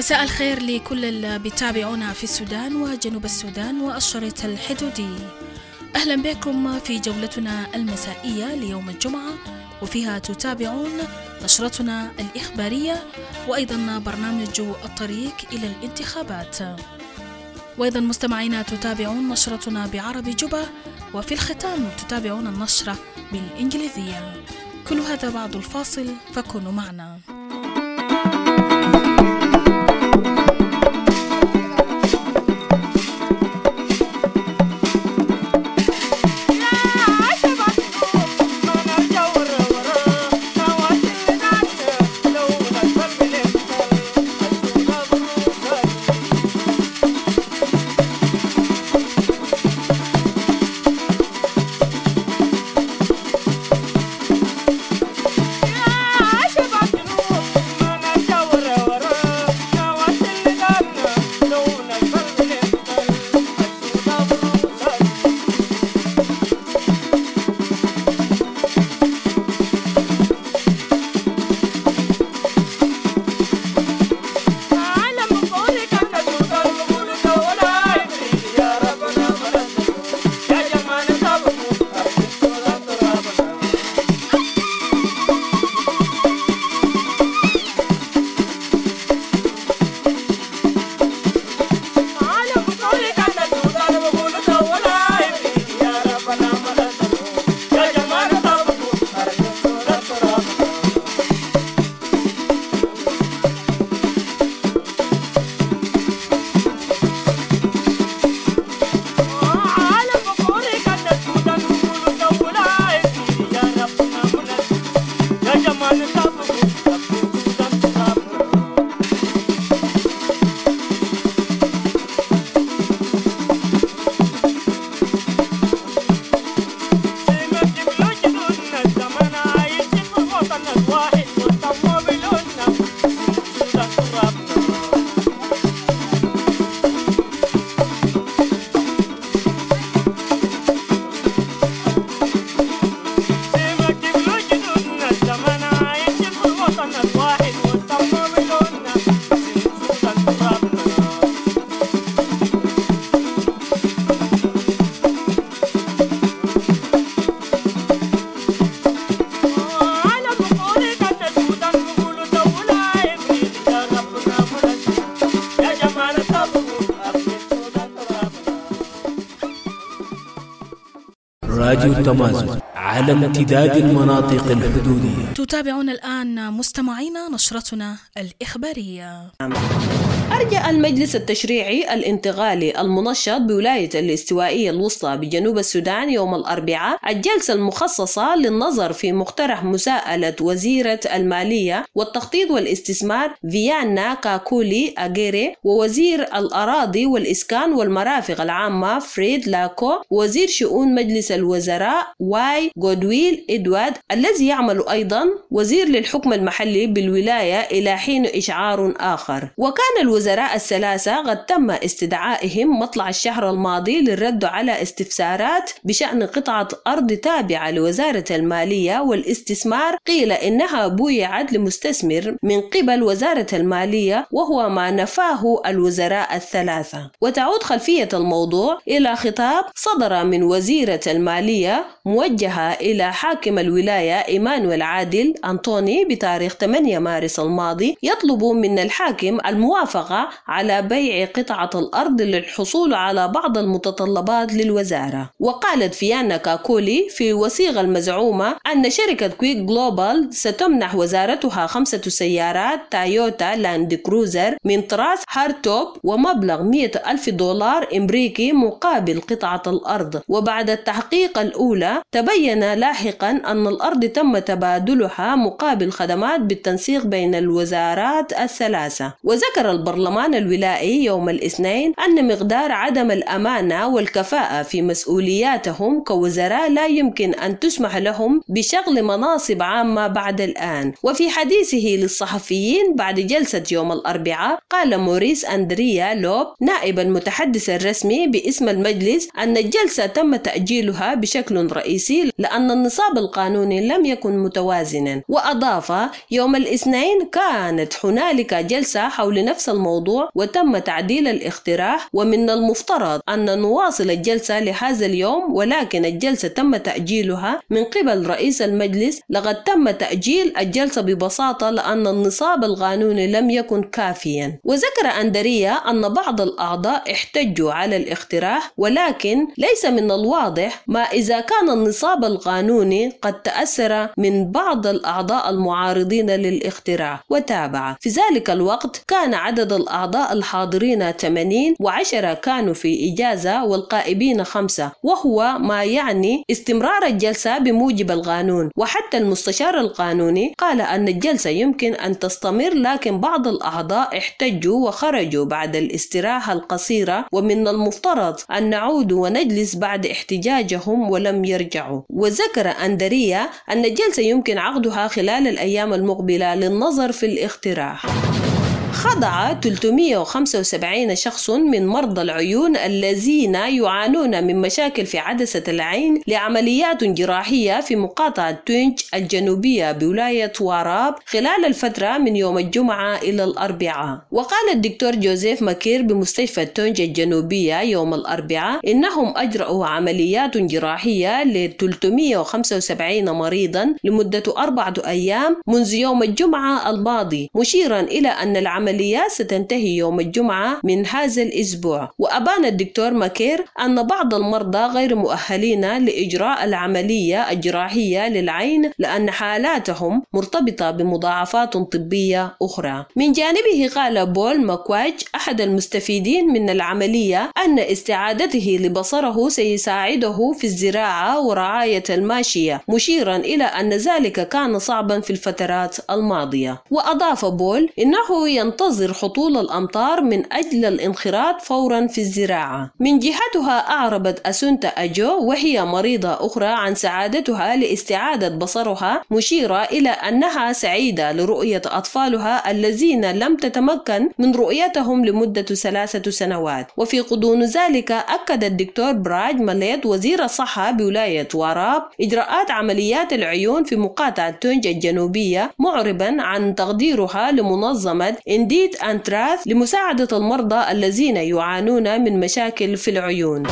مساء الخير لكل اللي بيتابعونا في السودان وجنوب السودان والشريط الحدودي. أهلا بكم في جولتنا المسائية ليوم الجمعة، وفيها تتابعون نشرتنا الإخبارية وأيضا برنامج الطريق إلى الانتخابات. وأيضا مستمعينا تتابعون نشرتنا بعربي جوبا، وفي الختام تتابعون النشرة بالإنجليزية. كل هذا بعد الفاصل، فكونوا معنا. راديو التمازن على امتداد المناطق الحدودية. تتابعون الآن مستمعينا نشرتنا الإخبارية. أرجى المجلس التشريعي الانتقالي المنشط بولاية الاستوائية الوسطى بجنوب السودان يوم الأربعاء الجلسة المخصصة للنظر في مقترح مساءلة وزيرة المالية والتخطيط والاستثمار فيانا كاكولي أغيري، ووزير الأراضي والإسكان والمرافق العامة فريد لاكو، ووزير شؤون مجلس الوزراء واي غودويل إدوارد، الذي يعمل أيضا وزير للحكم المحلي بالولاية إلى حين إشعار آخر. وكان الوزراء الثلاثة قد تم استدعائهم مطلع الشهر الماضي للرد على استفسارات بشأن قطعة أرض تابعة لوزارة المالية والاستثمار قيل إنها بويعت لمستثمر من قبل وزارة المالية، وهو ما نفاه الوزراء الثلاثة. وتعود خلفية الموضوع إلى خطاب صدر من وزيرة المالية موجهة إلى حاكم الولاية إيمانويل عادل أنطوني بتاريخ 8 مارس الماضي، يطلب من الحاكم الموافقة على بيع قطعة الأرض للحصول على بعض المتطلبات للوزارة. وقالت فيانا كاكولي في وثيقة المزعومة أن شركة كويك جلوبال ستمنح وزارتها 5 سيارات تويوتا لاند كروزر من طراز هارتوب ومبلغ $100,000 أمريكي مقابل قطعة الأرض. وبعد التحقيق الأولى تبين لاحقا أن الأرض تم تبادلها مقابل خدمات بالتنسيق بين الوزارات الثلاثة. وذكر البرلمان الولائي يوم الاثنين أن مقدار عدم الأمانة والكفاءة في مسؤولياتهم كوزراء لا يمكن أن تسمح لهم بشغل مناصب عامة بعد الآن. وفي حديثه للصحفيين بعد جلسة يوم الأربعاء قال موريس أندريا لوب نائب المتحدث الرسمي باسم المجلس أن الجلسة تم تأجيلها بشكل رئيسي لأن النصاب القانوني لم يكن متوازنا. وأضاف: يوم الاثنين كانت هنالك جلسة حول نفس الموضوع وتم تعديل الاقتراح، ومن المفترض أن نواصل الجلسة لهذا اليوم، ولكن الجلسة تم تأجيلها من قبل رئيس المجلس. لقد تم تأجيل الجلسة ببساطة لأن النصاب القانوني لم يكن كافيا. وذكر أندريا أن بعض الأعضاء احتجوا على الاقتراح، ولكن ليس من الواضح ما إذا كان النصاب القانوني قد تأثر من بعض الأعضاء المعارضين للاقتراح. وتابع: في ذلك الوقت كان عدد الأعضاء الحاضرين 80 و10 كانوا في إجازة والقائبين 5، وهو ما يعني استمرار الجلسة بموجب القانون. وحتى المستشار القانوني قال أن الجلسة يمكن أن تستمر، لكن بعض الأعضاء احتجوا وخرجوا بعد الاستراحة القصيرة، ومن المفترض أن نعود ونجلس بعد احتجاجهم ولم يرجعوا. وذكر أندريا أن الجلسة يمكن عقدها خلال الأيام المقبلة للنظر في الاقتراح. خضع 375 شخص من مرضى العيون الذين يعانون من مشاكل في عدسة العين لعمليات جراحية في مقاطعة تونج الجنوبية بولاية واراب خلال الفترة من يوم الجمعة إلى الأربعاء. وقال الدكتور جوزيف ماكير بمستشفى تونج الجنوبية يوم الأربعاء إنهم أجرأوا عمليات جراحية ل 375 مريضا لمدة 4 أيام منذ يوم الجمعة الماضي، مشيرا إلى أن العمليات ستنتهي يوم الجمعة من هذا الأسبوع. وأبان الدكتور ماكير أن بعض المرضى غير مؤهلين لإجراء العملية الجراحية للعين لأن حالاتهم مرتبطة بمضاعفات طبية أخرى. من جانبه قال بول ماكواج أحد المستفيدين من العملية أن استعادته لبصره سيساعده في الزراعة ورعاية الماشية، مشيرا إلى أن ذلك كان صعبا في الفترات الماضية. وأضاف بول إنه ينتظر هطول الأمطار من أجل الانخراط فورا في الزراعة. من جهتها أعربت أسونتا أجو وهي مريضة أخرى عن سعادتها لاستعادة بصرها، مشيرة إلى أنها سعيدة لرؤية أطفالها الذين لم تتمكن من رؤيتهم لمدة 3 سنوات. وفي غضون ذلك أكد الدكتور براج ماليت وزير الصحة بولاية واراب إجراءات عمليات العيون في مقاطعة تونج الجنوبية، معربا عن تقديرها لمنظمة إنديت أنتراث لمساعدة المرضى الذين يعانون من مشاكل في العيون.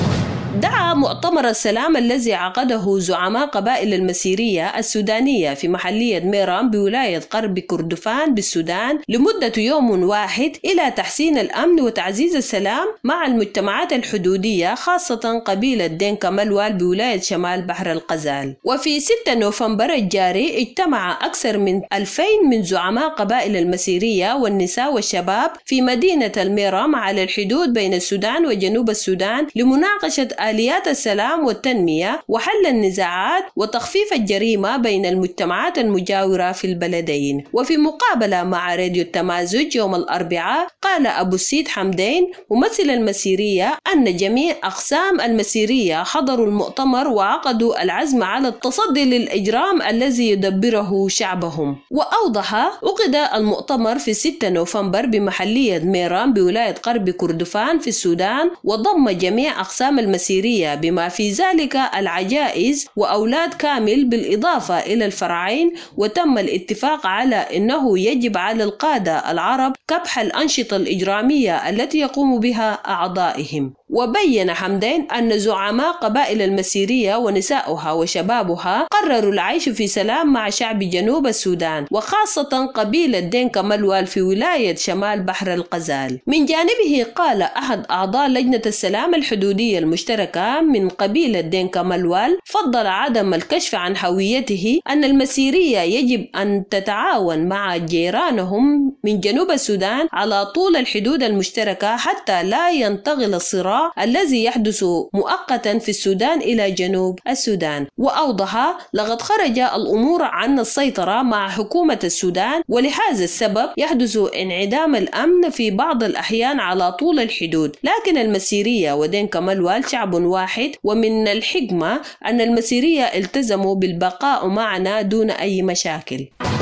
دعا مؤتمر السلام الذي عقده زعماء قبائل المسيرية السودانية في محلية ميرام بولاية غرب كردفان بالسودان لمدة يوم واحد إلى تحسين الأمن وتعزيز السلام مع المجتمعات الحدودية، خاصة قبيلة دينكا ملوال بولاية شمال بحر الغزال. وفي 6 نوفمبر الجاري اجتمع أكثر من 2000 من زعماء قبائل المسيرية والنساء والشباب في مدينة الميرام على الحدود بين السودان وجنوب السودان لمناقشة آليات السلام والتنمية وحل النزاعات وتخفيف الجريمة بين المجتمعات المجاورة في البلدين. وفي مقابلة مع راديو التمازج يوم الأربعاء قال أبو السيد حمدين ممثل المسيرية أن جميع أقسام المسيرية حضروا المؤتمر وعقدوا العزم على التصدي للإجرام الذي يدبره شعبهم. وأوضح عقد المؤتمر في 6 نوفمبر بمحلية ميرام بولاية غرب كردفان في السودان، وضم جميع أقسام المسيرية بما في ذلك العجائز وأولاد كامل بالإضافة إلى الفرعين. وتم الاتفاق على أنه يجب على القادة العرب كبح الأنشطة الإجرامية التي يقوم بها أعضائهم. وبين حمدين أن زعماء قبائل المسيرية ونساؤها وشبابها قرروا العيش في سلام مع شعب جنوب السودان، وخاصة قبيلة دينكا ملوال في ولاية شمال بحر الغزال. من جانبه قال أحد أعضاء لجنة السلام الحدودية المشتركة من قبيلة دينكا ملوال فضل عدم الكشف عن هويته أن المسيرية يجب أن تتعاون مع جيرانهم من جنوب السودان على طول الحدود المشتركة حتى لا ينتقل الصراع الذي يحدث مؤقتا في السودان إلى جنوب السودان. وأوضح لقد خرج الأمور عن السيطرة مع حكومة السودان، ولهذا السبب يحدث انعدام الأمن في بعض الأحيان على طول الحدود، لكن المسيرية ودينكا ملوال شعب واحد، ومن الحكمة أن المسيرية التزموا بالبقاء معنا دون أي مشاكل.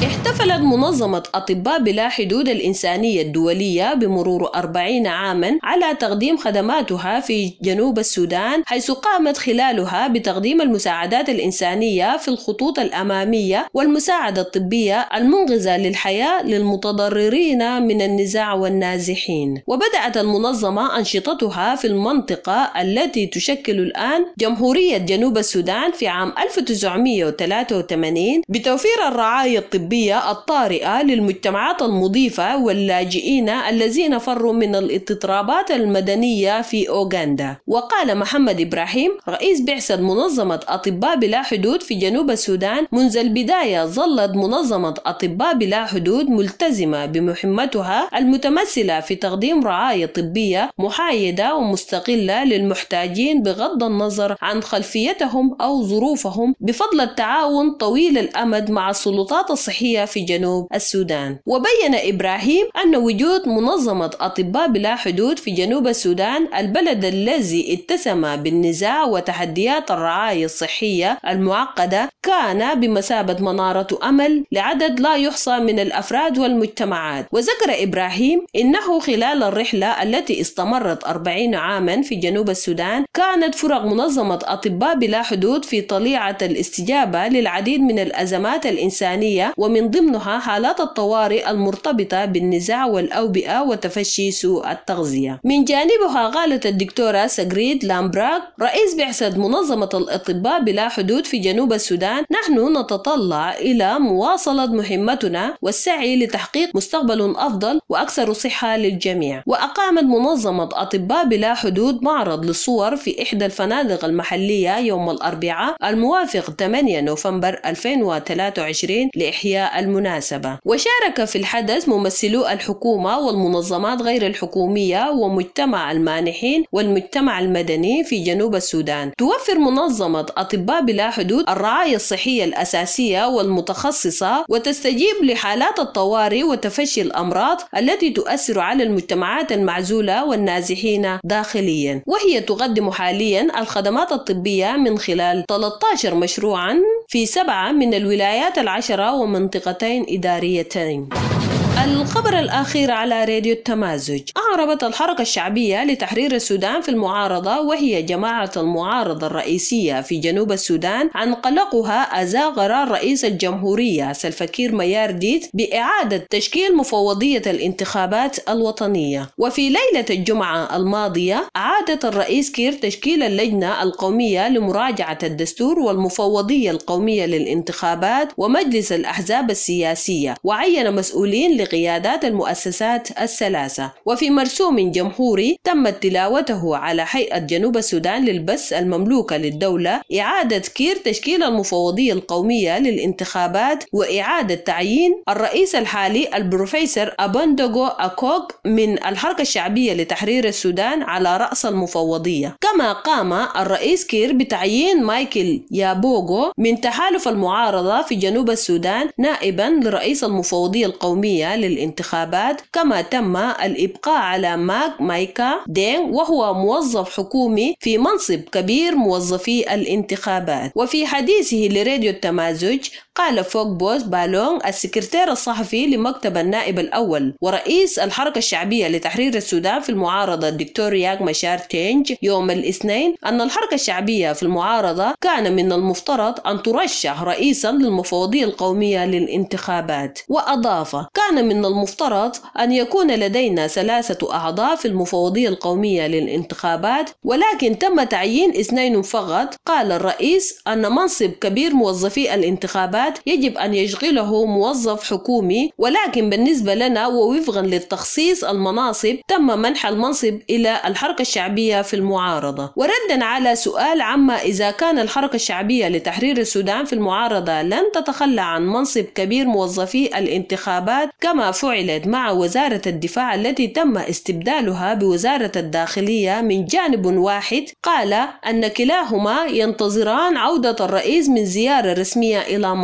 احتفلت منظمة أطباء بلا حدود الإنسانية الدولية بمرور 40 عاما على تقديم خدماتها في جنوب السودان، حيث قامت خلالها بتقديم المساعدات الإنسانية في الخطوط الأمامية والمساعدة الطبية المنقذة للحياة للمتضررين من النزاع والنازحين. وبدأت المنظمة أنشطتها في المنطقة التي تشكل الآن جمهورية جنوب السودان في عام 1983 بتوفير الرعاية الطبية الطارئة للمجتمعات المضيفة واللاجئين الذين فروا من الاضطرابات المدنية في أوغندا. وقال محمد إبراهيم رئيس بعثة منظمة أطباء بلا حدود في جنوب السودان: منذ البداية ظلت منظمة أطباء بلا حدود ملتزمة بمهمتها المتمثلة في تقديم رعاية طبية محايدة ومستقلة للمحتاجين بغض النظر عن خلفيتهم أو ظروفهم، بفضل التعاون طويل الأمد مع السلطات الصحية في جنوب السودان. وبين إبراهيم أن وجود منظمة أطباء بلا حدود في جنوب السودان، البلد الذي اتسم بالنزاع وتحديات الرعاية الصحية المعقدة، كان بمثابة منارة أمل لعدد لا يحصى من الأفراد والمجتمعات. وذكر إبراهيم إنه خلال الرحلة التي استمرت 40 عاما في جنوب السودان، كانت فرق منظمة أطباء بلا حدود في طليعة الاستجابة للعديد من الأزمات الإنسانية، ومن ضمنها حالات الطوارئ المرتبطة بالنزاع والأوبئة وتفشي سوء التغذية. من جانبها قالت الدكتورة سجريد لامبراك رئيس بعثة منظمة الأطباء بلا حدود في جنوب السودان: نحن نتطلع إلى مواصلة مهمتنا والسعي لتحقيق مستقبل أفضل وأكثر صحة للجميع. وأقامت منظمة أطباء بلا حدود معرض للصور في إحدى الفنادق المحلية يوم الأربعاء الموافق 8 نوفمبر 2023 لإحياء المناسبة. وشارك في الحدث ممثلو الحكومة والمنظمات غير الحكومية ومجتمع المانحين والمجتمع المدني في جنوب السودان. توفر منظمة أطباء بلا حدود الرعاية الصحية الأساسية والمتخصصة، وتستجيب لحالات الطوارئ وتفشي الأمراض التي تؤثر على المجتمعات المعزولة والنازحين داخليا. وهي تقدم حاليا الخدمات الطبية من خلال 13 مشروعا في 7 من الولايات 10 ومنطقتين إداريتين. الخبر الأخير على راديو التمازج: أعربت الحركة الشعبية لتحرير السودان في المعارضة، وهي جماعة المعارضة الرئيسية في جنوب السودان، عن قلقها أزاء قرار رئيس الجمهورية سلفاكير ميارديت بإعادة تشكيل مفوضية الانتخابات الوطنية. وفي ليلة الجمعة الماضية أعادت الرئيس كير تشكيل اللجنة القومية لمراجعة الدستور والمفوضية القومية للانتخابات ومجلس الأحزاب السياسية، وعين مسؤولين لقيادات المؤسسات الثلاثة. وفي مرسوم جمهوري تمت تلاوته على هيئة جنوب السودان للبث المملوكة للدولة، إعادة كير تشكيل المفوضية القومية للانتخابات وإعادة تعيين الرئيس الحالي البروفيسور أبندوغو أكوك من الحركة الشعبية لتحرير السودان على رأس المفوضية. كما قام الرئيس كير بتعيين مايكل يابوغو من تحالف المعارضة في جنوب السودان نائبا لرئيس المفوضية القومية للانتخابات. كما تم الإبقاء على ماك مايكا دين وهو موظف حكومي في منصب كبير موظفي الانتخابات. وفي حديثه لراديو التمازج قال فوق بوس بالون السكرتير الصحفي لمكتب النائب الأول ورئيس الحركة الشعبية لتحرير السودان في المعارضة الدكتور رياك مشار تينج يوم الاثنين أن الحركة الشعبية في المعارضة كان من المفترض أن ترشح رئيسا للمفوضية القومية للانتخابات. وأضاف: كان من المفترض أن يكون لدينا 3 أعضاء في المفوضية القومية للانتخابات، ولكن تم تعيين 2 فقط. قال الرئيس أن منصب كبير موظفي الانتخابات يجب أن يشغله موظف حكومي، ولكن بالنسبة لنا ووفقا للتخصيص المناصب تم منح المنصب إلى الحركة الشعبية في المعارضة. وردا على سؤال عما إذا كان الحركة الشعبية لتحرير السودان في المعارضة لن تتخلى عن منصب كبير موظفي الانتخابات كما فعلت مع وزارة الدفاع التي تم استبدالها بوزارة الداخلية من جانب واحد، قال أن كلاهما ينتظران عودة الرئيس من زيارة رسمية إلى مصر.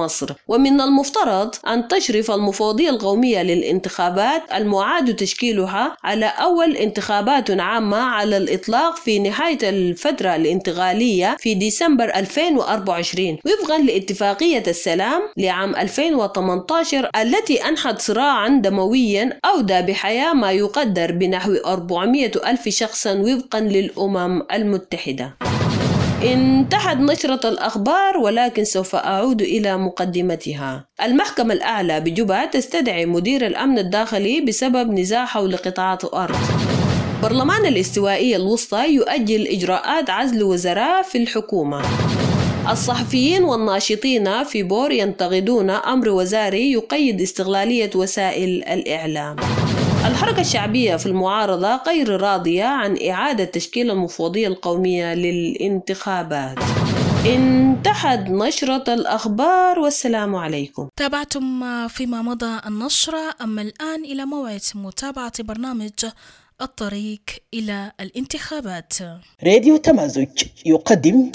مصر. ومن المفترض أن تشرف المفوضية القومية للانتخابات المعاد تشكيلها على أول انتخابات عامة على الإطلاق في نهاية الفترة الانتقالية في ديسمبر 2024 وفقا لاتفاقية السلام لعام 2018 التي أنحت صراعا دمويا أودى بحياة ما يقدر بنحو 400 ألف شخصا وفقا للأمم المتحدة. انتهت نشرة الأخبار ولكن سوف أعود إلى مقدمتها. المحكمة الأعلى بجوبا تستدعي مدير الأمن الداخلي بسبب نزاع حول قطاعات أرض. برلمان الاستوائية الوسطى يؤجل إجراءات عزل وزراء في الحكومة. الصحفيين والناشطين في بور ينتقدون أمر وزاري يقيد استغلالية وسائل الإعلام. الحركة الشعبية في المعارضة غير راضية عن إعادة تشكيل المفوضية القومية للانتخابات. انتهت نشرة الأخبار والسلام عليكم. تابعتم فيما مضى النشرة، أما الآن إلى موعد متابعة برنامج الطريق إلى الانتخابات. راديو تمازج يقدم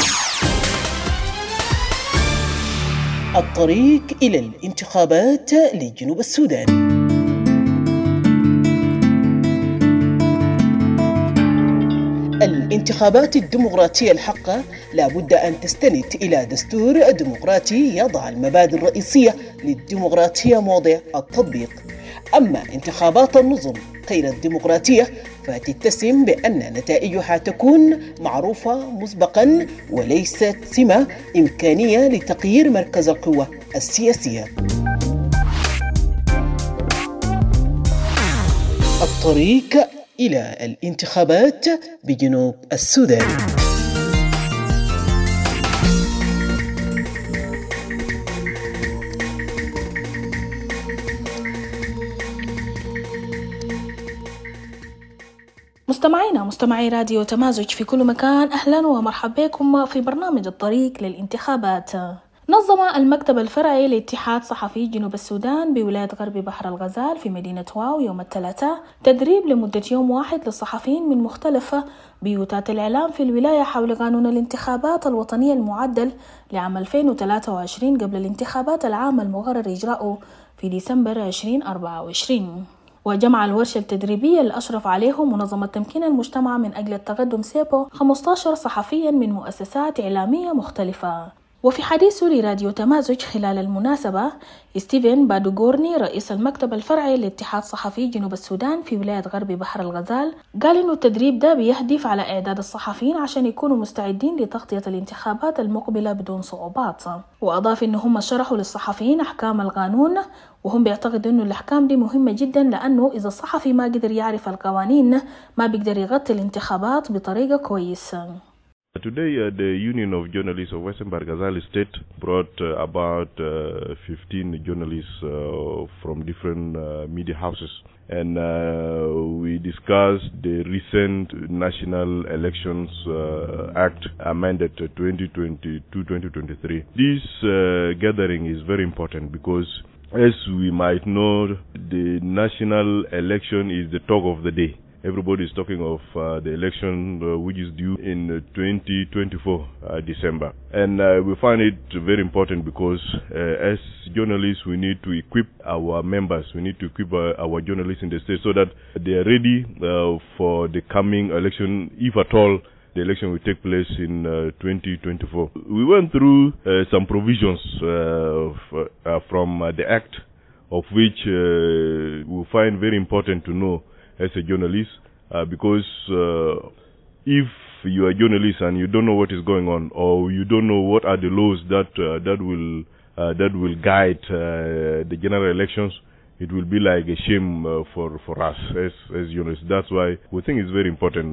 الطريق إلى الانتخابات لجنوب السودان. الانتخابات الديمقراطية الحقة لابد أن تستند إلى دستور ديمقراطي يضع المبادئ الرئيسية للديمقراطية موضع التطبيق. أما انتخابات النظم غير الديمقراطية فتتسم بأن نتائجها تكون معروفة مسبقا وليست سمة إمكانية لتغيير مركز القوة السياسية. الطريق إلى الانتخابات بجنوب السودان. مستمعي راديو تمازج في كل مكان، أهلا ومرحبا بكم في برنامج الطريق للانتخابات. نظم المكتب الفرعي لاتحاد صحفي جنوب السودان بولاية غرب بحر الغزال في مدينة واو يوم الثلاثاء تدريب لمدة يوم واحد للصحفيين من مختلف بيوتات الإعلام في الولاية حول قانون الانتخابات الوطنية المعدل لعام 2023 قبل الانتخابات العامة المقرر إجراؤه في ديسمبر 2024. وجمع الورشة التدريبية اللي أشرف عليه منظمة تمكين المجتمع من أجل التقدم سيبو 15 صحفيا من مؤسسات إعلامية مختلفة. وفي حديثه لراديو تمازج خلال المناسبة، ستيفن بادوغورني رئيس المكتب الفرعي لاتحاد صحفي جنوب السودان في ولاية غرب بحر الغزال قال إنه التدريب ده بيهدف على إعداد الصحفيين عشان يكونوا مستعدين لتغطية الانتخابات المقبلة بدون صعوبات. وأضاف إنه هم شرحوا للصحفيين أحكام القانون، وهم بيعتقدوا إنه الأحكام دي مهمة جدا لأنه إذا الصحفي ما قدر يعرف القوانين ما بيقدر يغطي الانتخابات بطريقة كويسة. Today, the Union of Journalists of Western Bahr el Ghazal State brought about 15 journalists from different media houses. And we discussed the recent National Elections Act amended 2022-2023. This gathering is very important because, as we might know, the national election is the talk of the day. Everybody is talking of the election which is due in 2024 December. And we find it very important because as journalists we need to equip our members, we need to equip our journalists in the state so that they are ready for the coming election, if at all the election will take place in 2024. We went through some provisions from the Act, of which we find very important to know as a journalist, because if you are a journalist and you don't know what is going on, or you don't know what are the laws that will guide the general elections, it will be like a shame for us as journalists. That's why we think it's very important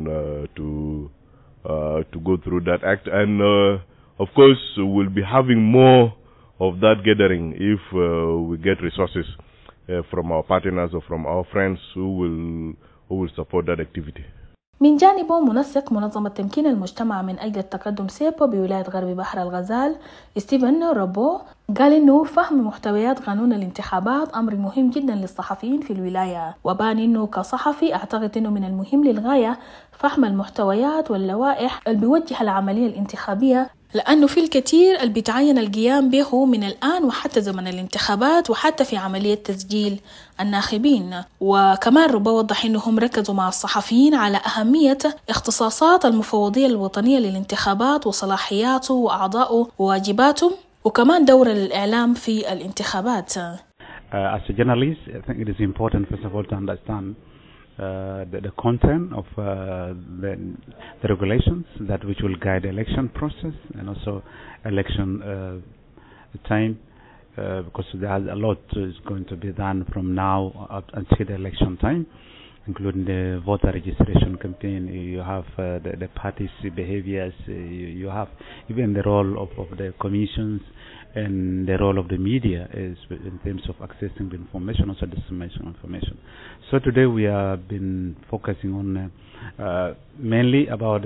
to go through that act, and of course we'll be having more of that gathering if we get resources from our partners or from our friends who will support that activity. من جانبه منسق منظمة تمكين المجتمع من أجل التقدم سيبو بولاية غرب بحر الغزال ستيفن رابو قال إنه فهم محتويات قانون الانتخابات أمر مهم جدا للصحفيين في الولاية، وبان إنه كصحفي أعتقد إنه من المهم للغاية فهم المحتويات واللوائح اللي بيوجه العملية الانتخابية لأنه في الكثير اللي بيتعين القيام به من الآن وحتى زمن الانتخابات وحتى في عملية تسجيل الناخبين. وكمان بوضح إنهم ركزوا مع الصحفيين على أهمية اختصاصات المفوضية الوطنية للانتخابات وصلاحياته وأعضائه وواجباته وكمان دور الإعلام في الانتخابات. As a journalist, I think it is important, first of all, to understand the content of the regulations that which will guide the election process and also election time, because there's a lot is going to be done from now up until the election time, including the voter registration campaign. You have the parties' behaviors. You have even the role of the commissions and the role of the media is in terms of accessing the information, also dissemination information. So today we have been focusing on mainly about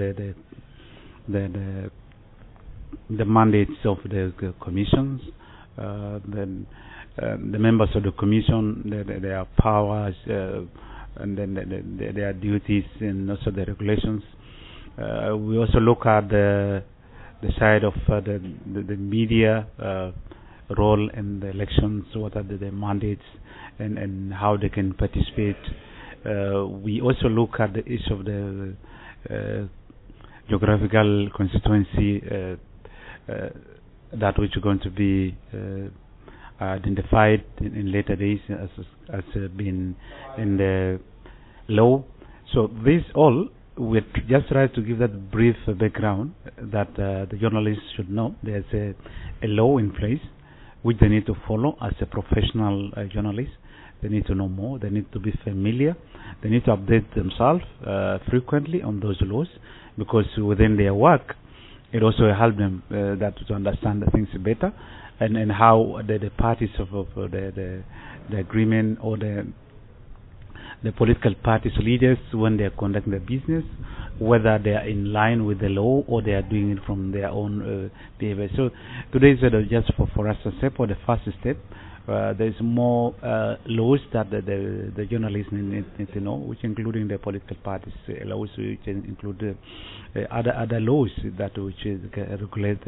the mandates of the commissions, the members of the commission, their powers, and then their duties, and also the regulations. We also look at the side of the media role in the elections, what are the mandates and how they can participate. We also look at the issue of the geographical constituency that which are going to be identified in later days as been in the law. So this all we just try to give that brief background that the journalists should know. There's a law in place which they need to follow as a professional journalist. They need to know more. They need to be familiar. They need to update themselves frequently on those laws, because within their work it also helps them to understand the things better, and how the parties of the agreement, or the political parties leaders, when they are conducting their business, whether they are in line with the law or they are doing it from their own behavior. So today is just for us to say, for the first step, there is more laws that the journalists need to know, which including the political parties laws, which include other laws that which regulate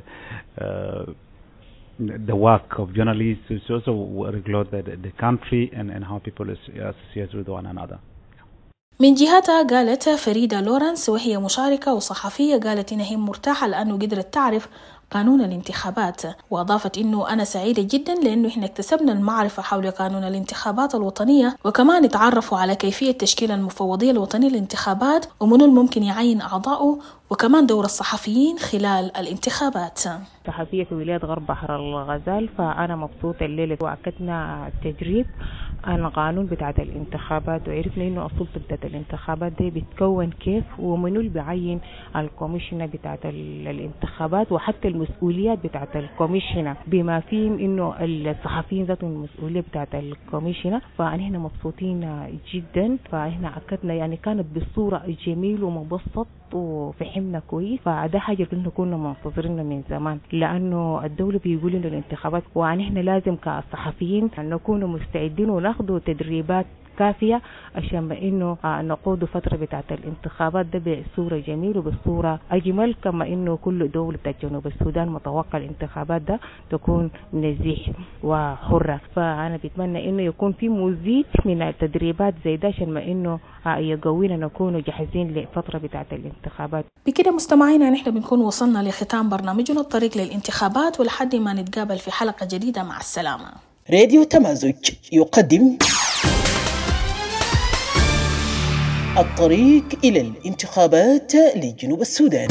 the work of journalists. It's also regulate the country and how people associate with one another. من جهتها قالت فريدة لورنس، وهي مشاركة وصحفية، قالت إنها مرتاحة لأنه قدرت تعرف قانون الانتخابات، وأضافت إنه أنا سعيدة جدا لأنه إحنا اكتسبنا المعرفة حول قانون الانتخابات الوطنية، وكمان تعرفوا على كيفية تشكيل المفوضية الوطنية للانتخابات ومنو الممكن يعين أعضائه، وكمان دور الصحفيين خلال الانتخابات. صحفية في ولاية غرب بحر الغزال، فأنا مبسوطة الليلة وأكدنا التجريب عن القانون بتاعة الانتخابات، وعرفنا إنه أصول بتاعة الانتخابات دي بتكون كيف، ومنو اللي بيعين الكوميشنة بتاعة الانتخابات، وحتى المسؤوليات بتاعة الكوميشنة، بما فيهم إنه الصحفيين ذاتهم المسؤولية بتاعة الكوميشنة. فإحنا مبسوطين جدا، فإحنا أكدنا يعني كانت بصورة جميل ومبسط وفهمنا كويس، فده حاجة كنا منتظرينها من زمان، لأنه الدولة بيقول إنه الانتخابات، وإحنا لازم كصحفيين نكون مستعدين وناخذوا تدريبات كافية عشان إنه نقود فترة بتاعة الانتخابات ده بصورة جميلة وبصورة أجمل، كما إنه كل دولة جنوب السودان متوقع الانتخابات ده تكون نزيهة وحرة. فأنا بتمنى إنه يكون في مزيد من التدريبات زي ده عشان ما إنه يقوينا نكون جاهزين لفترة بتاعة الانتخابات. بكده مستمعينا نحن بنكون وصلنا لختام برنامجنا الطريق للانتخابات، ولحد ما نتقابل في حلقة جديدة، مع السلامة. راديو تمازج يقدم الطريق إلى الانتخابات لجنوب السودان.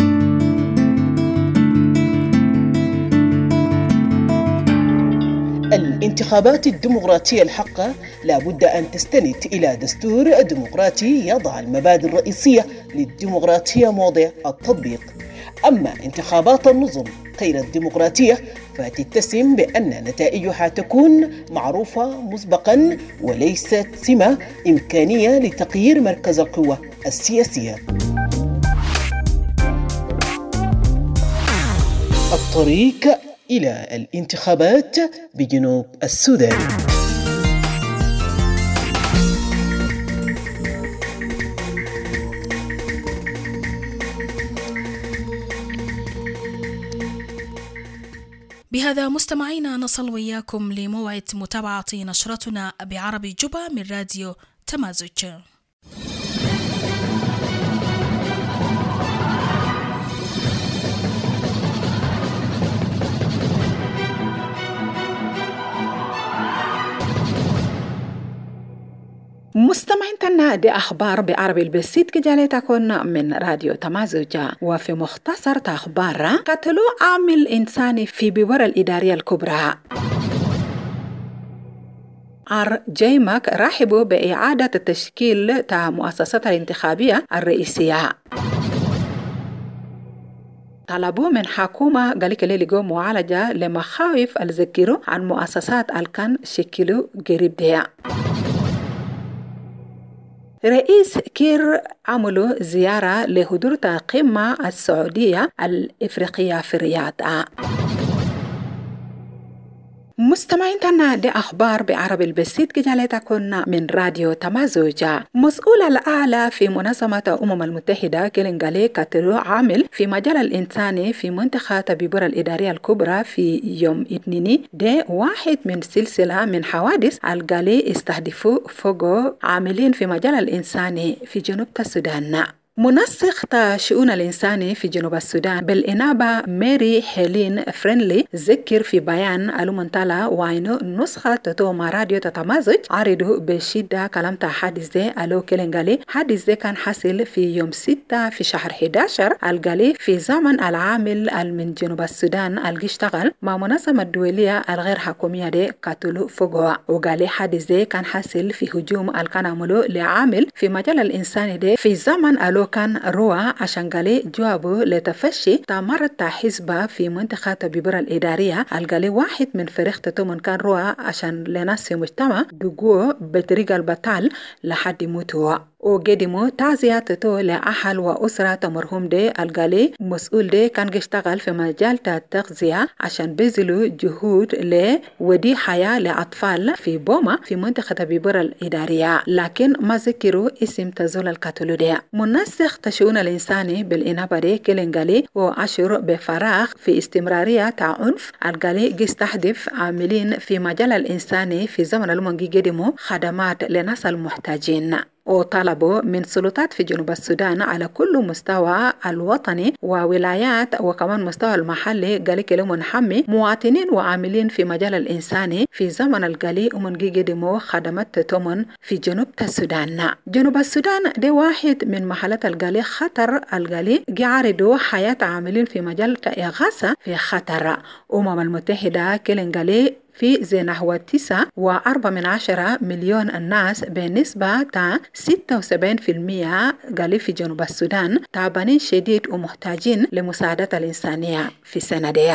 الانتخابات الديمقراطية الحقة لابد أن تستند إلى دستور ديمقراطي يضع المبادئ الرئيسية للديمقراطية موضع التطبيق. أما انتخابات النظم غير الديمقراطية فتتسم بأن نتائجها تكون معروفة مسبقا وليست سمة إمكانية لتغيير مركز القوة السياسية. الطريق إلى الانتخابات بجنوب السودان. بهذا مستمعينا نصل وياكم لموعد متابعة نشرتنا بعربي جوبا من راديو تمازج. مستمعين تنا دي أخبار بعربي البسيط كجالي تكون من راديو تمازوجا. وفي مختصر أخبار قتلوا عامل إنساني في بيور الإدارية الكبرى. جيماك رحبوا بإعادة التشكيل تاع مؤسسات الانتخابية الرئيسية. طلبوا من حكومة قالك اللي لقوا معالجة لمخاوف الذكروا عن مؤسسات الكان شكلوا قريب ديا. رئيس كير عملوا زيارة لحضور قمة السعودية الإفريقية في الرياض. مستمعين تنا دي أخبار بعربي البسيط كجالي تكون من راديو تمازوجا. مسؤول الأعلى في منظمة المتحدة كيلينغالي قتلوا عامل في مجال الإنساني في منطقة بيبور الإدارية الكبرى في يوم اثنين. ده واحد من سلسلة من حوادث الغالي استهدفوا فوقو عاملين في مجال الإنساني في جنوب السودان. منسق شؤون الإنساني في جنوب السودان بالإنابة ماري هيلين فرينلي ذكر في بيان المنطلة وعينو نسخة توما راديو تتمازج عرضوا بشدة كلام حادث ده ألو كيلينغالي. حادث ده كان حاصل في يوم 6 في شهر 11 الغالي في زمن العامل من جنوب السودان اللي اشتغل مع منظمة الدولية الغير حكومية دي قتلوا فوقها. وقالي حادث ده كان حاصل في هجوم الكان عملوا لعامل في مجال الإنساني ده في زمن ألو كان روى عشان قالي جوابه لتفشي تمرد حزبة في منطقة بيبور الإدارية. القالي واحد من فريق تتومن كان روى عشان لناس في مجتمع دقوه بطريقة البطال لحد موتوا. وقدموا تعزية تتو لأهل وأسرة مرحوم دي. القالي مسؤول دي كان يشتغل في مجال التغذية عشان بذلوا جهود لودي حياة لأطفال في بوما في منطقة بيبور الإدارية، لكن ما ذكروا اسم تزول القتل دي. منسق تشؤون الإنساني بالإنابة دي كيلينغالي وأشعر بفراغ في استمرارية عنف. القالي يستهدف عاملين في مجال الإنساني في زمن المنجي قدموا خدمات لناس المحتاجين. وطلبوا من سلطات في جنوب السودان على كل مستوى الوطني وولايات وكمان مستوى المحلي قالي كلام محمي مواطنين وعاملين في مجال الإنساني في زمن القلي ومن قدموا خدمات تمن في جنوب السودان. جنوب السودان دي واحد من محلات القلي خطر. القلي يعرضوا حياة عاملين في مجال إغاثة في خطر. المتحدة كيلينغالي في زي نحو 9.4 مليون الناس بنسبة 76% قالوا في جنوب السودان تعبانين شديد ومحتاجين لمساعدة الإنسانية في سنة دي.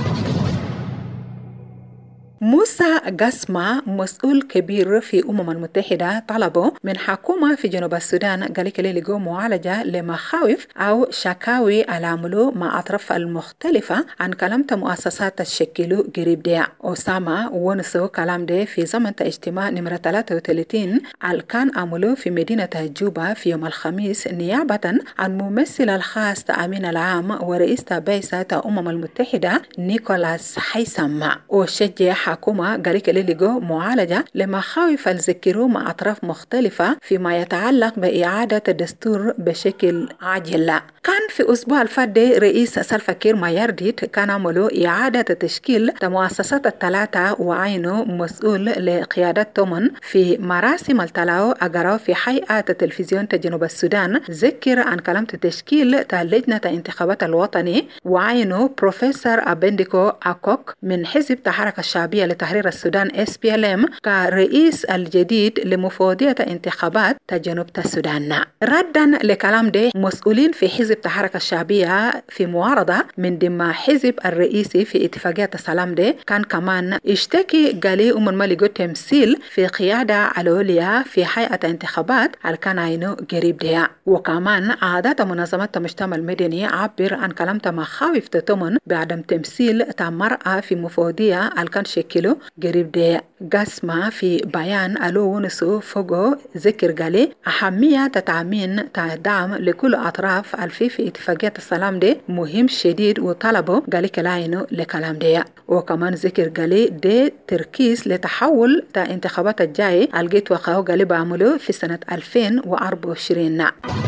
موسى قسمة مسؤول كبير في المتحدة طلبوا من حكومة في جنوب السودان قالك اللي لقوا معالجة لمخاوف أو شكاوي العملوا مع أطراف المختلفة عن كلام مؤسسات الشكلوا قريب دي. أسامة ونسوا كلام دي في زمن اجتماع نمرة 33 كان عملوا في مدينة جوبا في يوم الخميس نيابة عن ممثل الخاص أمين العام ورئيس بعثة المتحدة نيكولاس حيثم. وشجع حكومة قالك اللي لقوا معالجة لمخاوف الذكروا مع أطراف مختلفة فيما يتعلق بإعادة الدستور بشكل عاجل. كان في أسبوع الفات رئيس سلفا كير مايرديت كان عملوا إعادة تشكيل مؤسسات الثلاثة وعينه مسؤول لقيادة تومن في مراسم التلاو أجراو في هيئة التلفزيون جنوب السودان. ذكر عن كلام تشكيل لجنة انتخابات الوطني وعينه بروفيسور أبنديكو أكوك من حزب تحرك الشعبية لتحرير السودان SPLM كرئيس الجديد لمفوضية انتخابات جنوب السودان. ردا لكلام ده مسؤولين في حزب تحرك الشعبية في معارضة من ضمن حزب الرئيسي في اتفاقية السلام ده كان كمان اشتكي قالي من ملقوا تمثيل في قيادة العليا في هيئة انتخابات كان عينه قريب ده. وكمان عادات منظمات المجتمع المدني عبر عن كلام مخاوف تتمن بعدم تمثيل المرأة في مفوضية كان شكل كيلو قريب دي قسمة في بيان ألو ونسو فوقو ذكر قالي أهمية تتعمين دعم لكل أطراف في اتفاقية السلام دي مهم شديد وطلبه قالي كلاينو لكلام دي. وكمان ذكر قالي دي تركيز لتحول انتخابات الجاي الجيت وقاو قالي بعملو في سنة 2024.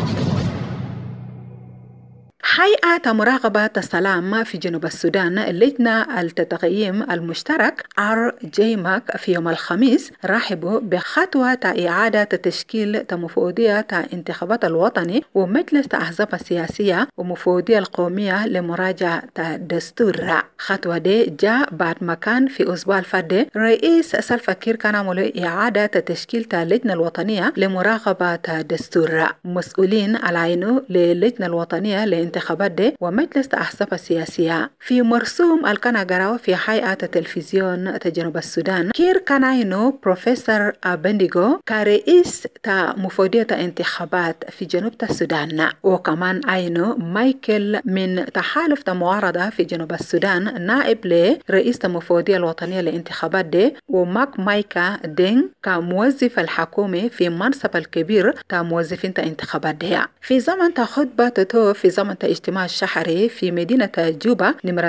هيئة مراقبة السلام في جنوب السودان اللجنة التقييم المشترك RJMAC في يوم الخميس رحبوا بخطوة إعادة تشكيل مفوضية انتخابات الوطني ومجلس الأحزاب السياسية ومفوضية القومية لمراجعة الدستور. خطوة دي جاء بعد ما كان في أسبوع الفات رئيس سلفا كير كان عملوا إعادة تشكيل اللجنة الوطنية لمراقبة الدستور. مسؤولين العينوا للجنة الوطنية لانتخابات دي ومجلس الأحزاب السياسية في مرسوم الكنغراو في هيئة التلفزيون جنوب السودان. كير كان عينو بروفيسور بنديغو كرئيس مفوضية انتخابات في جنوب السودان، وكمان عينو مايكل من تحالف معارضة في جنوب السودان نائب لرئيس المفوضية الوطنية للانتخابات دي، وماك مايكا دين كموظف الحكومي في منصب الكبير موظفين انتخابات دي. في زمن خطبته في زمن اجتماع الشهري في مدينة جوبا نمرة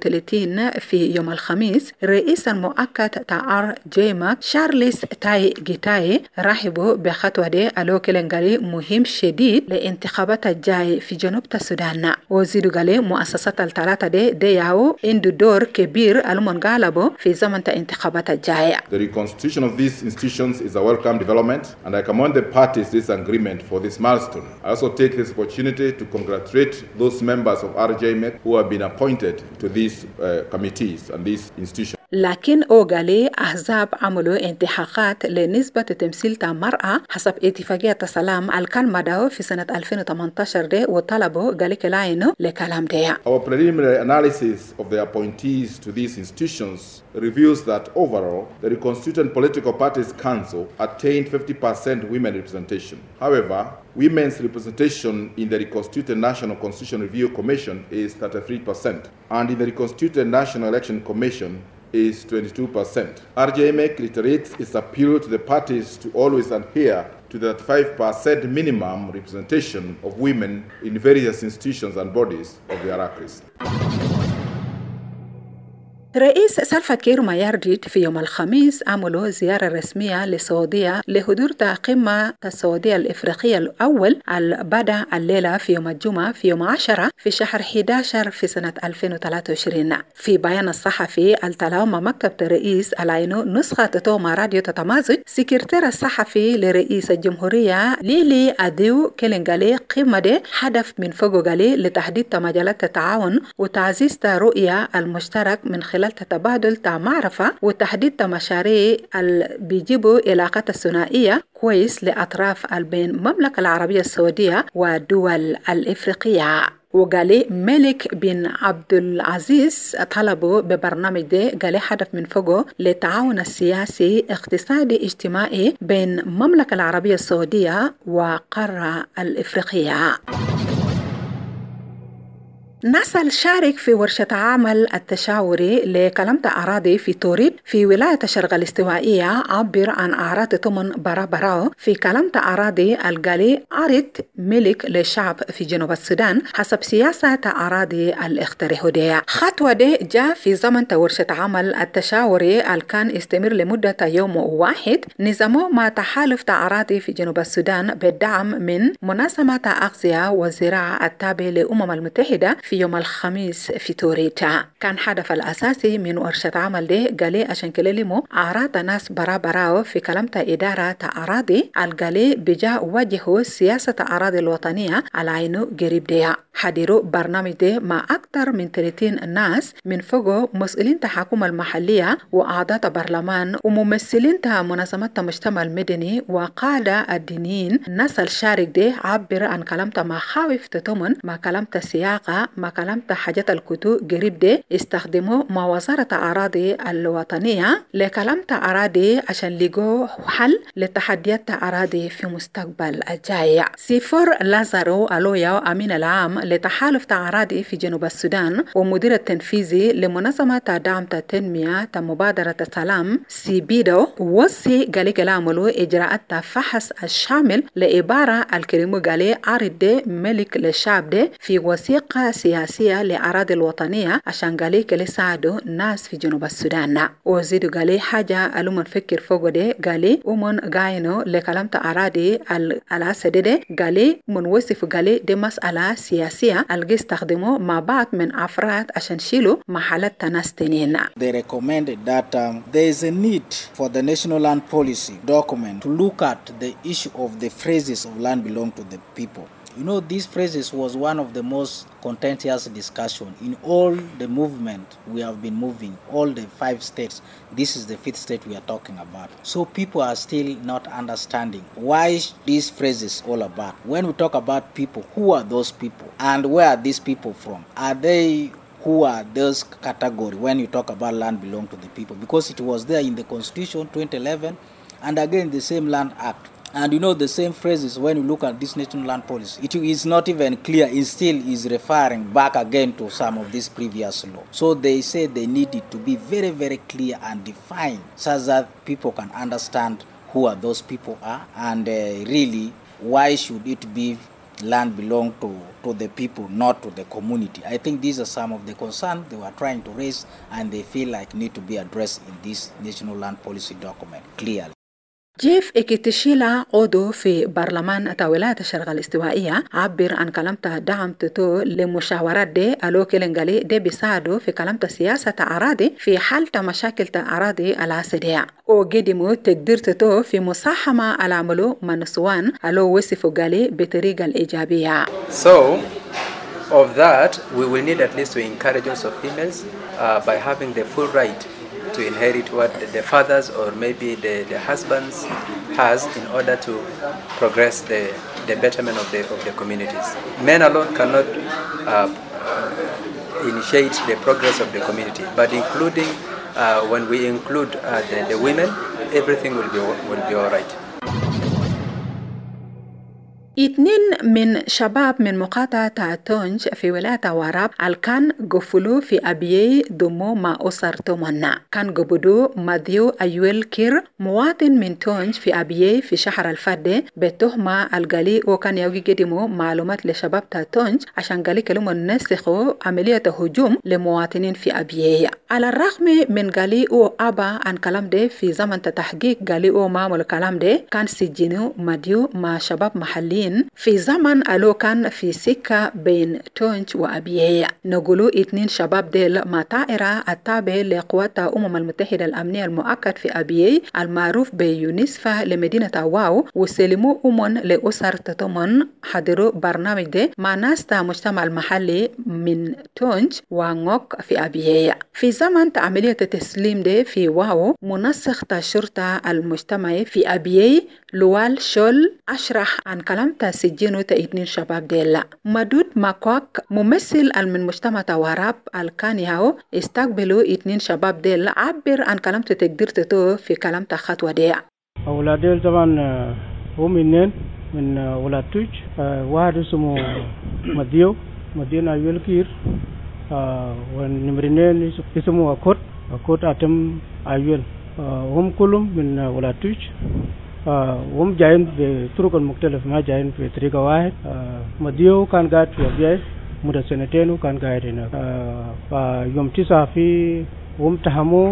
33 في يوم الخميس، رئيس المؤقت RJMAC شارلس تاي جيتاي رحبوا بخطوة دي ألو كلنغالي مهم شديد لانتخابات الجاي في جنوب السودان. وزيدوا قالي مؤسسات الثلاثة دي ياو عنده دور كبير المنغالبو في زمن انتخابات الجاي. The reconstitution of these institutions is a welcome development and I commend the parties this agreement for this milestone. I also take this opportunity to congratulate those members of RJMAC who have been appointed to these committees and these institutions. لكن أوغالي أحزاب عملوا انتحاقات لنسبة تمثيل المرأة حسب اتفاقية السلام الكان مدعو في سنة 2018 دي وطلبوا قالي كلاينو لكلام دي. Our preliminary analysis of the appointees to these institutions reveals that overall the Reconstituted Political Parties Council attained 50% women representation. However, women's representation in the Reconstituted National Constitution Review Commission is 33% and in the Reconstituted National Election Commission is 22%. RJMAC reiterates its appeal to the parties to always adhere to the 35% minimum representation of women in various institutions and bodies of the Iraqis. رئيس سلفا كير مايارديت في يوم الخميس عملوا زيارة رسمية للسعودية لحضور قمة السعودية الإفريقية الأول البدأ الليلة في يوم الجمعة في يوم 10 في شهر 11 في سنة 2023. في بيان الصحفي التلاوم مكتب الرئيس العينو نسخة توما راديو تتمازج سكرتير الصحفي لرئيس الجمهورية ليلي أديو كيلنغالي قمة دي هدف من فوقو لتحديد مجالات التعاون وتعزيز رؤية المشترك من خلال تبادل معرفة وتحديد مشاريع بيجيبوا علاقات الثنائية كويس لأطراف بين المملكة العربية السعودية والدول الإفريقية. وقالي ملك بن عبد العزيز طلبوا ببرنامج ده قالي هدف من فوقه للتعاون السياسي اقتصادي اجتماعي بين المملكة العربية السعودية وقارة الإفريقية. ناسا شارك في ورشة عمل التشاوري لكلمة أراضي في توريد في ولاية الشرق الاستوائية عبر عن أعراض تمن براو في كلمة أراضي القالي عرض ملك للشعب في جنوب السودان حسب سياسة أراضي الاختراهودية. خطوة دي جاء في زمن ورشة عمل التشاوري الكان استمر لمدة يوم واحد نظامه مع تحالف أراضي في جنوب السودان بالدعم من منظمة أغذية وزراعة التابع للأمم المتحدة في يوم الخميس في توريتا. كان هدف الأساسي من ورشة عمل دي قالي عشان كلموا أعراض ناس براو في كلمة إدارة أراضي القالي بجاء وجهوا سياسة أراضي الوطنية على عينو قريب دي. حضروا برنامج دي مع أكثر من 30 ناس من فوقه مسؤولين الحكومة المحلية وأعضاء برلمان وممثلين منظمات المجتمع المدني وقادة الدينيين. ناس الشارك دي عبر عن كلمة مخاوف تتمن مع كلمة سياقة ما كلمت حاجات الكتو قريب دي استخدموا مع وزارة أراضي الوطنية لكلمت أراضي عشان لقوا حل لتحديات أراضي في مستقبل الجاي. سيفور لازارو ألويا أمين العام لتحالف أراضي في جنوب السودان ومدير التنفيذي لمنظمة دعم التنمية مبادرة السلام سيبيدو وصي قال كلامه إجراءات فحص الشامل لإبارة الكريمو قال عرض ملك للشعب ده في وثيقة سياسية لأراضي الوطنية عشان قال كل ساعدوا ناس في جنوب السودان. وزيدو قال حاجة ألو منفكر فوق ده قال ومن قاينو لكلامة أراضي الأسد ده قال من وصف قال دي مسألة سياسية الجي استخدموا مع بعض من أفراد عشان شيلوا محلات ناس تنين. They recommended that there is a need for the national land policy document to look at the issue of the phrases of land belong to the people. You know, these phrases was one of the most contentious discussion in all the movement we have been moving, all the 5 states. This is the 5th state we are talking about. So people are still not understanding why these phrases all about. When we talk about people, who are those people and where are these people from? Are they who are those category when you talk about land belong to the people? Because it was there in the Constitution 2011 and again the same Land Act. And you know the same phrases when you look at this national land policy. It is not even clear. It still is referring back again to some of this previous law. So they say they need it to be very, very clear and defined so that people can understand who are those people are and really why should it be land belong to the people, not to the community. I think these are some of the concerns they were trying to raise and they feel like need to be addressed in this national land policy document clearly. جيف إكتشيلا عضو في برلمان ولاية الشرق الاستوائية عبر عن كلمته دعم تتو لمشاورات دي ألو كيلنغالي دي بيساعدوا في كلمته سياسة أراضي في حل مشاكل أراضي العسدية وقدموا تقدير تتو في مصاحمة العملو منسوان ألو وصفوا قالي بطريقة الإيجابية. So of that we will need at least to encourage also females by having the full right to inherit what the fathers or maybe the husbands has in order to progress the betterment of the communities. Men alone cannot initiate the progress of the community, but including when we include the women, everything will be all right. 2 من شباب من مقاطعة تونج في ولاية وراب كان قفلوا في أبيي ضموا مع أسر تومنا. كان قبضوا ماذيو أيويل كير مواطن من تونج في أبيي في شهر الفادي بتهمة القالي وكان يوجي قدموا معلومات لشباب تونج عشان قالي كلموا نسخوا عملية هجوم لمواطنين في أبيي. على الرغم من قالي أبا عن كلام ده في زمن تحقيق قالي مامل كلام ده كان سجنوا ماذيو مع شباب محليين في زمن ألو كان في سكة بين تونج وأبيهية. نقولوا 2 شباب ديل مع طائرة التابع لقوات المتحدة الأمنية المؤقت في أبيهي المعروف بيونسفا لمدينة واو وسلموا لأسر تتمن حضروا برنامج ده مع ناس مجتمع المحلي من تونج ونغوك في أبيهية. في زمن عملية التسليم ده في واو منسق الشرطة المجتمعي في أبيهي لوال شول أشرح عن كلام سجنوا 2 شباب ديلا. مدود ماكوك ممثل من مجتمع وراب الكانيهاو استقبلوا 2 شباب ديلا عبر عن كلام تقدير تتو في كلام خطوة دي. أولاديل طبعا هم 2 من ولاد توج واحد اسمه مدينة أيويل كير والنمرين اسمه أكوت أتم أيويل هم كلهم من ولاد توج هم جايين بطرق مختلفة ما جايين في طريقة واحد. مديو كان قاعد في أبيعي مدة 2 وكان قاعد هنا. فيوم 9 في هم تهموا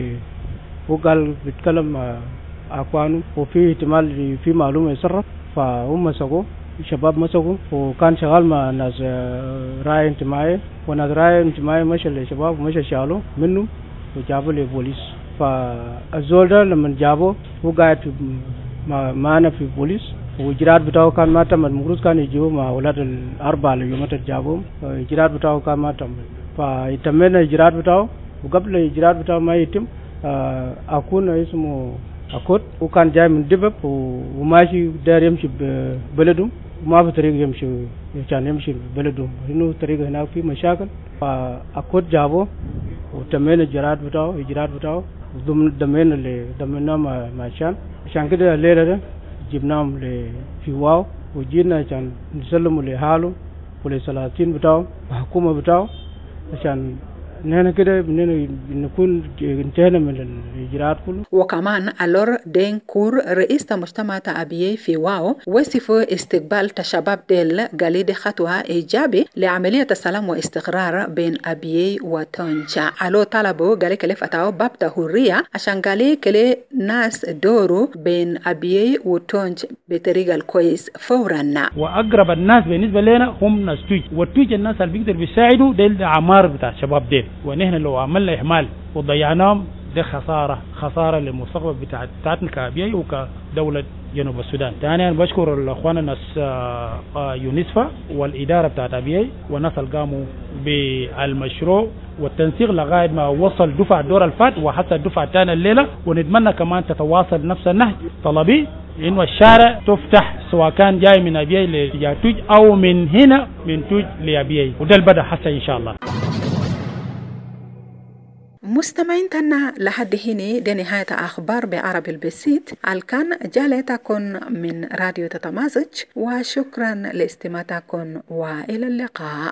وقال بيتكلم أخوانه وفي احتمال في معلومة يسرب فهم مسكوا شباب مسكوا وكان شغال مع ناس راعي انتمائي وناس راعي انتمائي مشى للشباب ومشى شالوا منه وجابوا للبوليس. فالزول ده لما جابوا هو قاعد معنا في بوليس وإجراءات بتاعه كان ما تم. المفروض كان يجيبوا مع أولاد الأربعة اللي يوم جابوهم إجراءات بتاعه كان ما تم. فيتمنا إجراءات بتاعه وقبل الإجراءات بتاعه ما يتم أكون اسمه أكوت وكان جاي من دبب وماشي داير يمشي ببلده ما في طريق يمشي عشان يمشي بلدهم إنه طريق هناك في مشاكل فأكود جابوه وتمين الإجراءات بتاعه ضمن دمين اللي دمناه عشان كده الليلة ده جبناهم في واو وجينا عشان نسلموا لحاله ولسلاطين بتاعه وحكومة بتاعه عشان نحن كده نكون انتهينا من الإجراءات كله. وكمان ألور دين كور رئيس مجتمع أبيي في واو وصف استقبال شباب ديل قال دي خطوة إيجابي لعملية السلام واستقرار بين أبيي وتونجا. ألو طلبوا قال كلي فتاو باب حرية عشان قال كلي ناس دوروا بين أبيي وتونج بطريقة الكويس فورا. وأقرب الناس بالنسبة لنا هم ناس توج وتوج الناس اللي بيقدر بيساعدوا ديل عمار بتاع شباب ديل ونحن لو عملنا إهمال وضيعناهم ده خسارة للمستقبل بتاعتنا كأبيي وكدولة جنوب السودان. ثانيا بشكر الأخوان الناس يونسفا والإدارة بتاعت أبيي والناس اللي قاموا بالمشروع والتنسيق لغاية ما وصل دفع الدور الفات وحتى الدفع الثاني الليلة. ونتمنى كمان تتواصل نفس النهج طلبي إنه الشارع تفتح سواء كان جاي من أبيي لتوج أو من هنا من توج لأبيي وده البدء حتى إن شاء الله. مستمعين تنا لحد هنا دي نهاية أخبار بعربي البسيط الكان جالتكم من راديو تتمازج وشكرا لاستماعتكم وإلى اللقاء.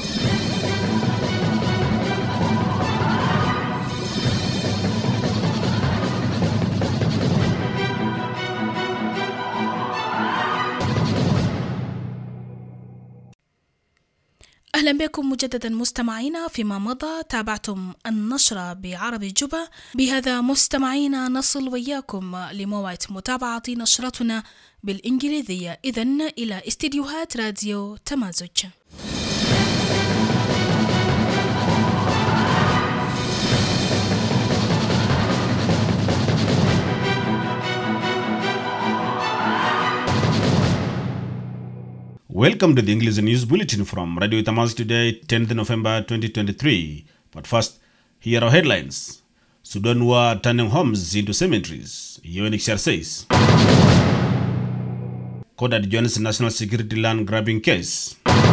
أهلا بكم مجددا مستمعينا. فيما مضى تابعتم النشرة بعربي جوبا. بهذا مستمعينا نصل وياكم لموعد متابعة نشرتنا بالإنجليزية. إذن إلى استديوهات راديو تمازج. Welcome to the English News Bulletin from Radio Tamaz today, 10th November 2023. But first, here are headlines. Sudan war turning homes into cemeteries, UNHCR says. Court adjourns national security land grabbing case.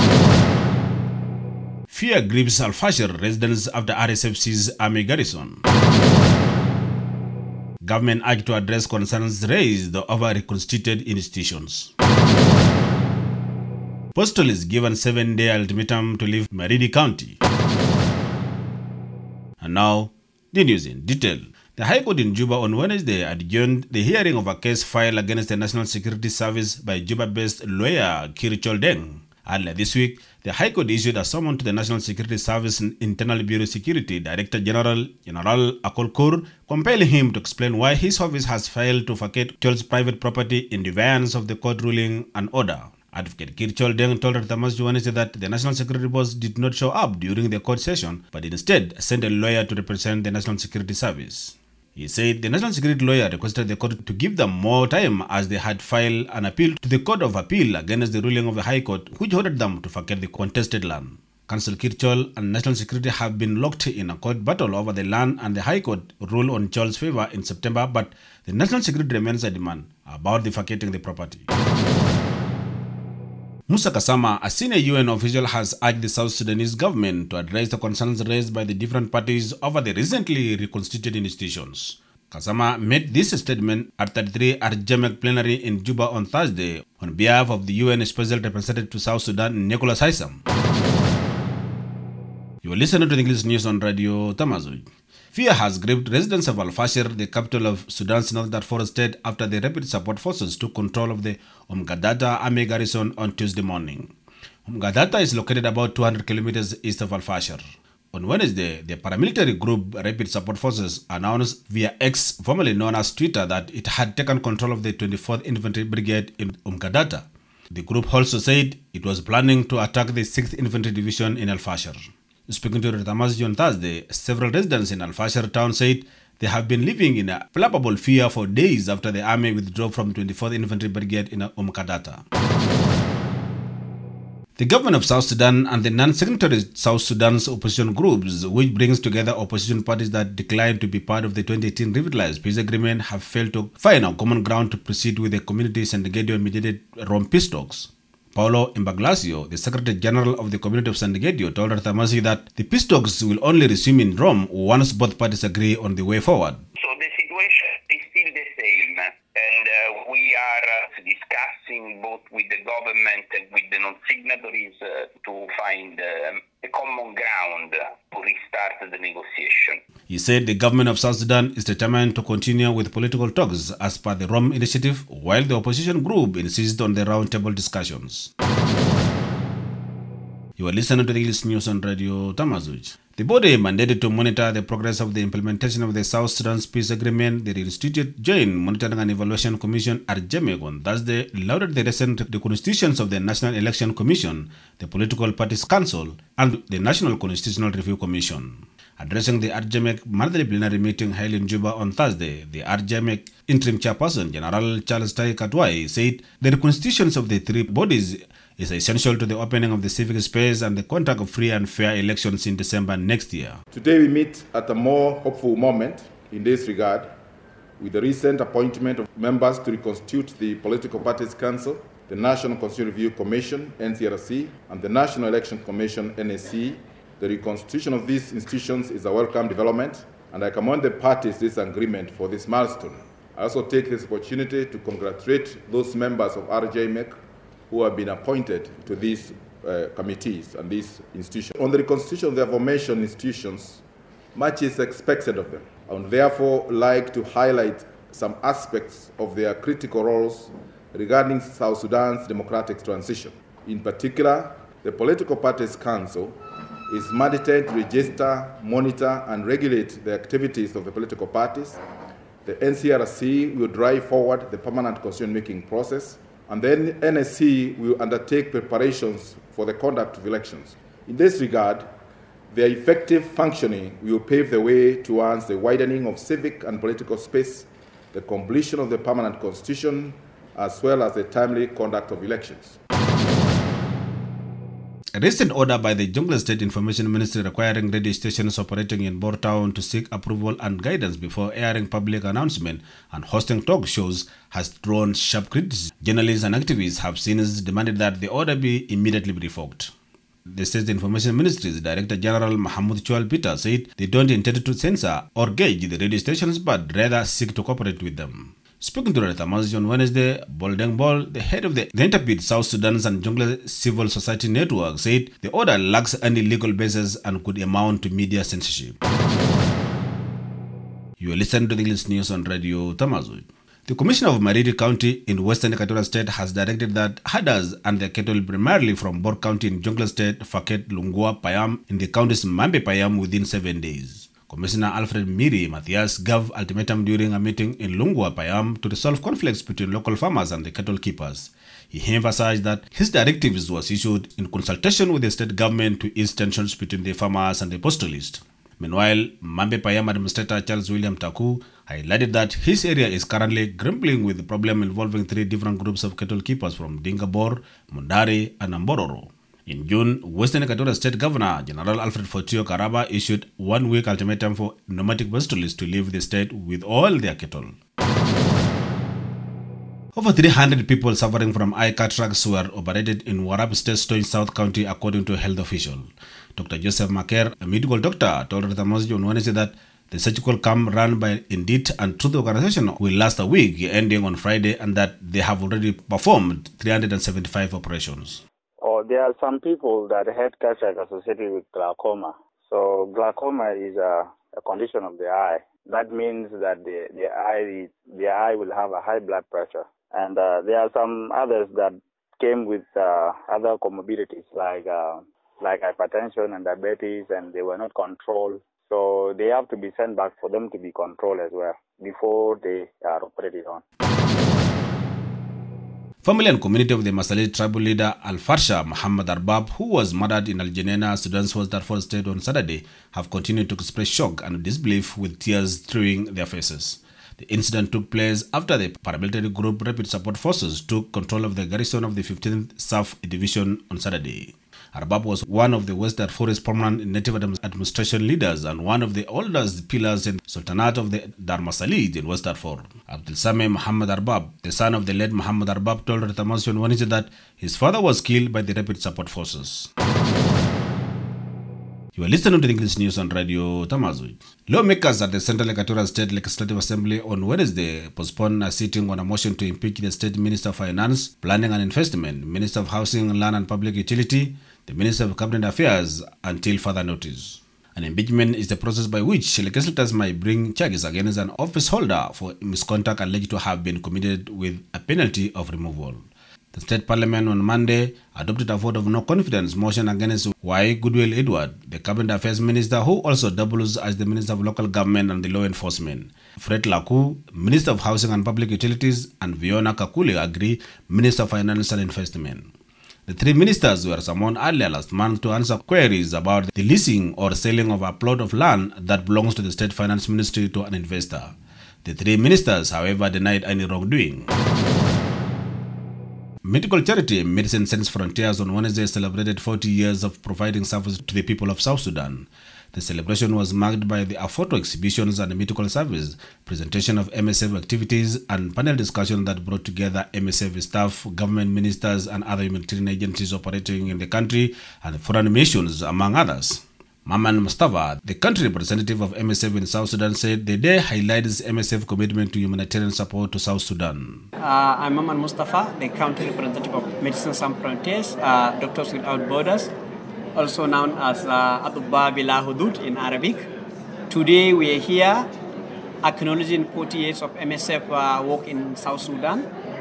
Fear grips Al-Fashir residents after RSF seizes army garrison. Government urged to address concerns raised over reconstituted institutions. Postal is given 7-day ultimatum to leave Maridi County. And now, the news in detail. The High Court in Juba on Wednesday adjourned the hearing of a case filed against the National Security Service by Juba-based lawyer Kirchol Deng. Earlier this week, the High Court issued a summons to the National Security Service Internal Bureau Security Director General Akol Kur, compelling him to explain why his office has failed to vacate Chol's private property in defiance of the court ruling and order. Advocate Kirchol Deng told Tamaz Wednesday that the National Security Boss did not show up during the court session, but instead sent a lawyer to represent the National Security Service. He said the National Security lawyer requested the court to give them more time as they had filed an appeal to the Court of Appeal against the ruling of the High Court, which ordered them to vacate the contested land. Counsel Kirchol and National Security have been locked in a court battle over the land, and the High Court ruled on Chol's favor in September, but the National Security remains adamant about the vacating the property. Musa Kasama, a senior UN official, has urged the South Sudanese government to address the concerns raised by the different parties over the recently reconstituted institutions. Kasama made this statement at 33 Arjamek plenary in Juba on Thursday on behalf of the UN Special Representative to South Sudan, Nicholas Haysom. You are listening to the English news on Radio Tamazoj. Fear has gripped residents of Al-Fashir, the capital of Sudan's North Darfur state, after the Rapid Support Forces took control of the Gadata army garrison on Tuesday morning. Gadata is located about 200 kilometers east of Al-Fashir. On Wednesday, the paramilitary group Rapid Support Forces announced via X, formerly known as Twitter, that it had taken control of the 24th Infantry Brigade in Gadata. The group also said it was planning to attack the 6th Infantry Division in Al-Fashir. Speaking to Tamaz on Thursday, several residents in Al-Fashir town said they have been living in a palpable fear for days after the army withdrew from 24th Infantry Brigade in Gadata. The government of South Sudan and the non-signatory South Sudan's opposition groups, which brings together opposition parties that declined to be part of the 2018 revitalized peace agreement, have failed to find a common ground to proceed with the community-segregated mediated Rome peace talks. Paulo Imbaglasio, the Secretary General of the Community of San Diego, told Artamasi that the peace talks will only resume in Rome once both parties agree on the way forward. So the situation is still the same, and we are discussing both with the government and with the non-signatories to find a common ground to restart the negotiation. He said the government of South Sudan is determined to continue with political talks as per the Rome Initiative, while the opposition group insists on the roundtable discussions. You are listening to the English News on Radio Tamazuj. The body mandated to monitor the progress of the implementation of the South Sudan's peace agreement, the Institute Joint Monitoring and Evaluation Commission, RJMEC, on Thursday lauded the recent constitutions of the National Election Commission, the Political Parties Council, and the National Constitutional Review Commission. Addressing the RJMEC monthly plenary meeting held in Juba on Thursday, the RJMEC interim chairperson, General Charles Tai Katwai, said the constitutions of the three bodies is essential to the opening of the civic space and the conduct of free and fair elections in December next year. Today we meet at a more hopeful moment in this regard with the recent appointment of members to reconstitute the Political Parties Council, the National Constitutional Review Commission, NCRC, and the National Election Commission, NSC. The reconstitution of these institutions is a welcome development, and I commend the parties this agreement for this milestone. I also take this opportunity to congratulate those members of RJMEC who have been appointed to these committees and these institutions. On the reconstitution of the aforementioned institutions, much is expected of them. I would therefore like to highlight some aspects of their critical roles regarding South Sudan's democratic transition. In particular, the Political Parties Council is mandated to register, monitor, and regulate the activities of the political parties. The NCRC will drive forward the permanent constitution-making process, and then NSC will undertake preparations for the conduct of elections. In this regard, their effective functioning will pave the way towards the widening of civic and political space, the completion of the permanent constitution, as well as the timely conduct of elections. A recent order by the Jonglei State Information Ministry requiring radio stations operating in Bor Town to seek approval and guidance before airing public announcement and hosting talk shows has drawn sharp criticism. Journalists and activists have since demanded that the order be immediately revoked. The State Information Ministry's Director General Mahmoud Chual Peter said they don't intend to censor or gauge the radio stations but rather seek to cooperate with them. Speaking to Reta Mazi on Wednesday, Boldeng Bol, the head of the Interpid South Sudan's and Jonglei Civil Society Network, said the order lacks any legal basis and could amount to media censorship. You are listening to the English News on Radio Tamazu. The Commissioner of Mariri County in Western Equatorial State has directed that herders and their cattle primarily from Bor County in Jonglei State, Faket, Lungua, Payam in the county's Mambe Payam within 7 days. Commissioner Alfred Miri Matthias gave ultimatum during a meeting in Lungua, Payam to resolve conflicts between local farmers and the cattle keepers. He emphasized that his directives was issued in consultation with the state government to ease tensions between the farmers and the pastoralists. Meanwhile, Mambe Payam Administrator Charles William Taku highlighted that his area is currently grappling with the problem involving 3 different groups of cattle keepers from Dingabor, Mundari, and Ambororo. In June, Western Equatorial State Governor General Alfred Fortio Karaba issued 1-week ultimatum for nomadic pastoralists to leave the state with all their cattle. Over 300 people suffering from eye cataracts were operated in Warrap State Store in South County, according to a health official. Dr. Joseph Maker, a medical doctor, told Reta Mazi on Wednesday that the surgical camp run by Indeed and Truth Organization will last a week, ending on Friday, and that they have already performed 375 operations. There are some people that had cataract associated with glaucoma. So glaucoma is a condition of the eye. That means that the eye will have a high blood pressure. And there are some others that came with other comorbidities like hypertension and diabetes, and they were not controlled. So they have to be sent back for them to be controlled as well before they are operated on. Family and community of the Masalit tribal leader Al-Farsha Muhammad Arbab, who was murdered in Al Jeneina, Sudan's West Darfur state on Saturday, have continued to express shock and disbelief with tears streaming their faces. The incident took place after the paramilitary group Rapid Support Forces took control of the garrison of the 15th SAF Division on Saturday. Arbab was one of the West Darfur's permanent native administration leaders and one of the oldest pillars in the Sultanate of the Darmasalid in West Darfur. Abdul Sameh Muhammad Arbab, the son of the late Muhammad Arbab, told Tamasian Wednesday that his father was killed by the Rapid Support Forces. You are listening to the English news on Radio Tamazuj. Lawmakers at the Central Equatorial State Legislative Assembly on Wednesday postponed a sitting on a motion to impeach the State Minister of Finance, Planning and Investment, Minister of Housing, Land and Public Utility, the Minister of Cabinet Affairs until further notice. An impeachment is the process by which legislators might bring charges against an office holder for misconduct alleged to have been committed with a penalty of removal. The State Parliament on Monday adopted a vote of no confidence motion against Y. Goodwill Edward, the Cabinet Affairs Minister who also doubles as the Minister of Local Government and the Law Enforcement. Fred Laku, Minister of Housing and Public Utilities, and Fiona Kakule Agri, Minister of Finance and Investment. The three ministers were summoned earlier last month to answer queries about the leasing or selling of a plot of land that belongs to the State Finance Ministry to an investor. The three ministers, however, denied any wrongdoing. Medical charity Medicine Sans Frontiers on Wednesday celebrated 40 years of providing service to the people of South Sudan. The celebration was marked by the photo exhibitions and medical service, presentation of MSF activities, and panel discussion that brought together MSF staff, government ministers, and other humanitarian agencies operating in the country and foreign missions, among others. Maman Mustafa, the country representative of MSF in South Sudan, said the day highlights MSF commitment to humanitarian support to South Sudan. I'm Maman Mustafa, the country representative of Medicine Sans Frontiers, Doctors Without Borders, also known as Atubba Bila Hudud in Arabic. Today we are here acknowledging 40 years of MSF work in South Sudan.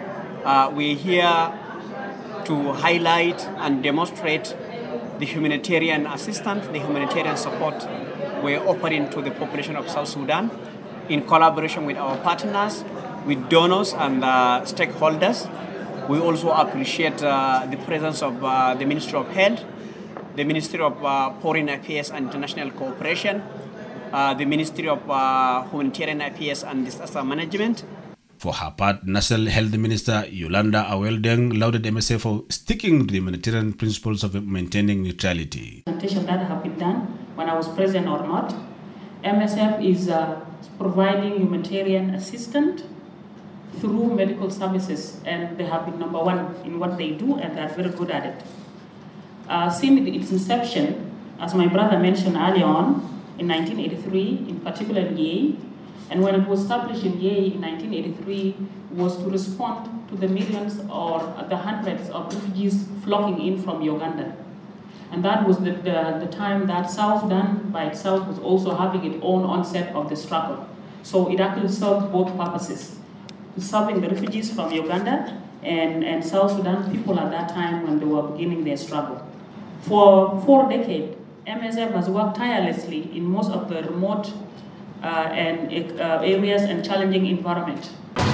We are here to highlight and demonstrate the humanitarian assistance, the humanitarian support we're offering to the population of South Sudan in collaboration with our partners, with donors and stakeholders. We also appreciate the presence of the Ministry of Health, the Ministry of Foreign Affairs and International Cooperation, the Ministry of Humanitarian Affairs and Disaster Management. For her part, National Health Minister Yolanda Aweldeng lauded MSF for sticking to the humanitarian principles of maintaining neutrality. Presentation that have been done, when I was present or not, MSF is providing humanitarian assistance through medical services, and they have been number one in what they do, and they're very good at it. Since its inception, as my brother mentioned earlier on, in 1983, in particular in Yei, and when it was established in Yei in 1983, was to respond to the millions or the hundreds of refugees flocking in from Uganda. And that was the time that South Sudan by itself was also having its own onset of the struggle. So it actually served both purposes, serving the refugees from Uganda and South Sudan people at that time when they were beginning their struggle. For 4 decades, MSF has worked tirelessly in most of the remote areas and challenging environment.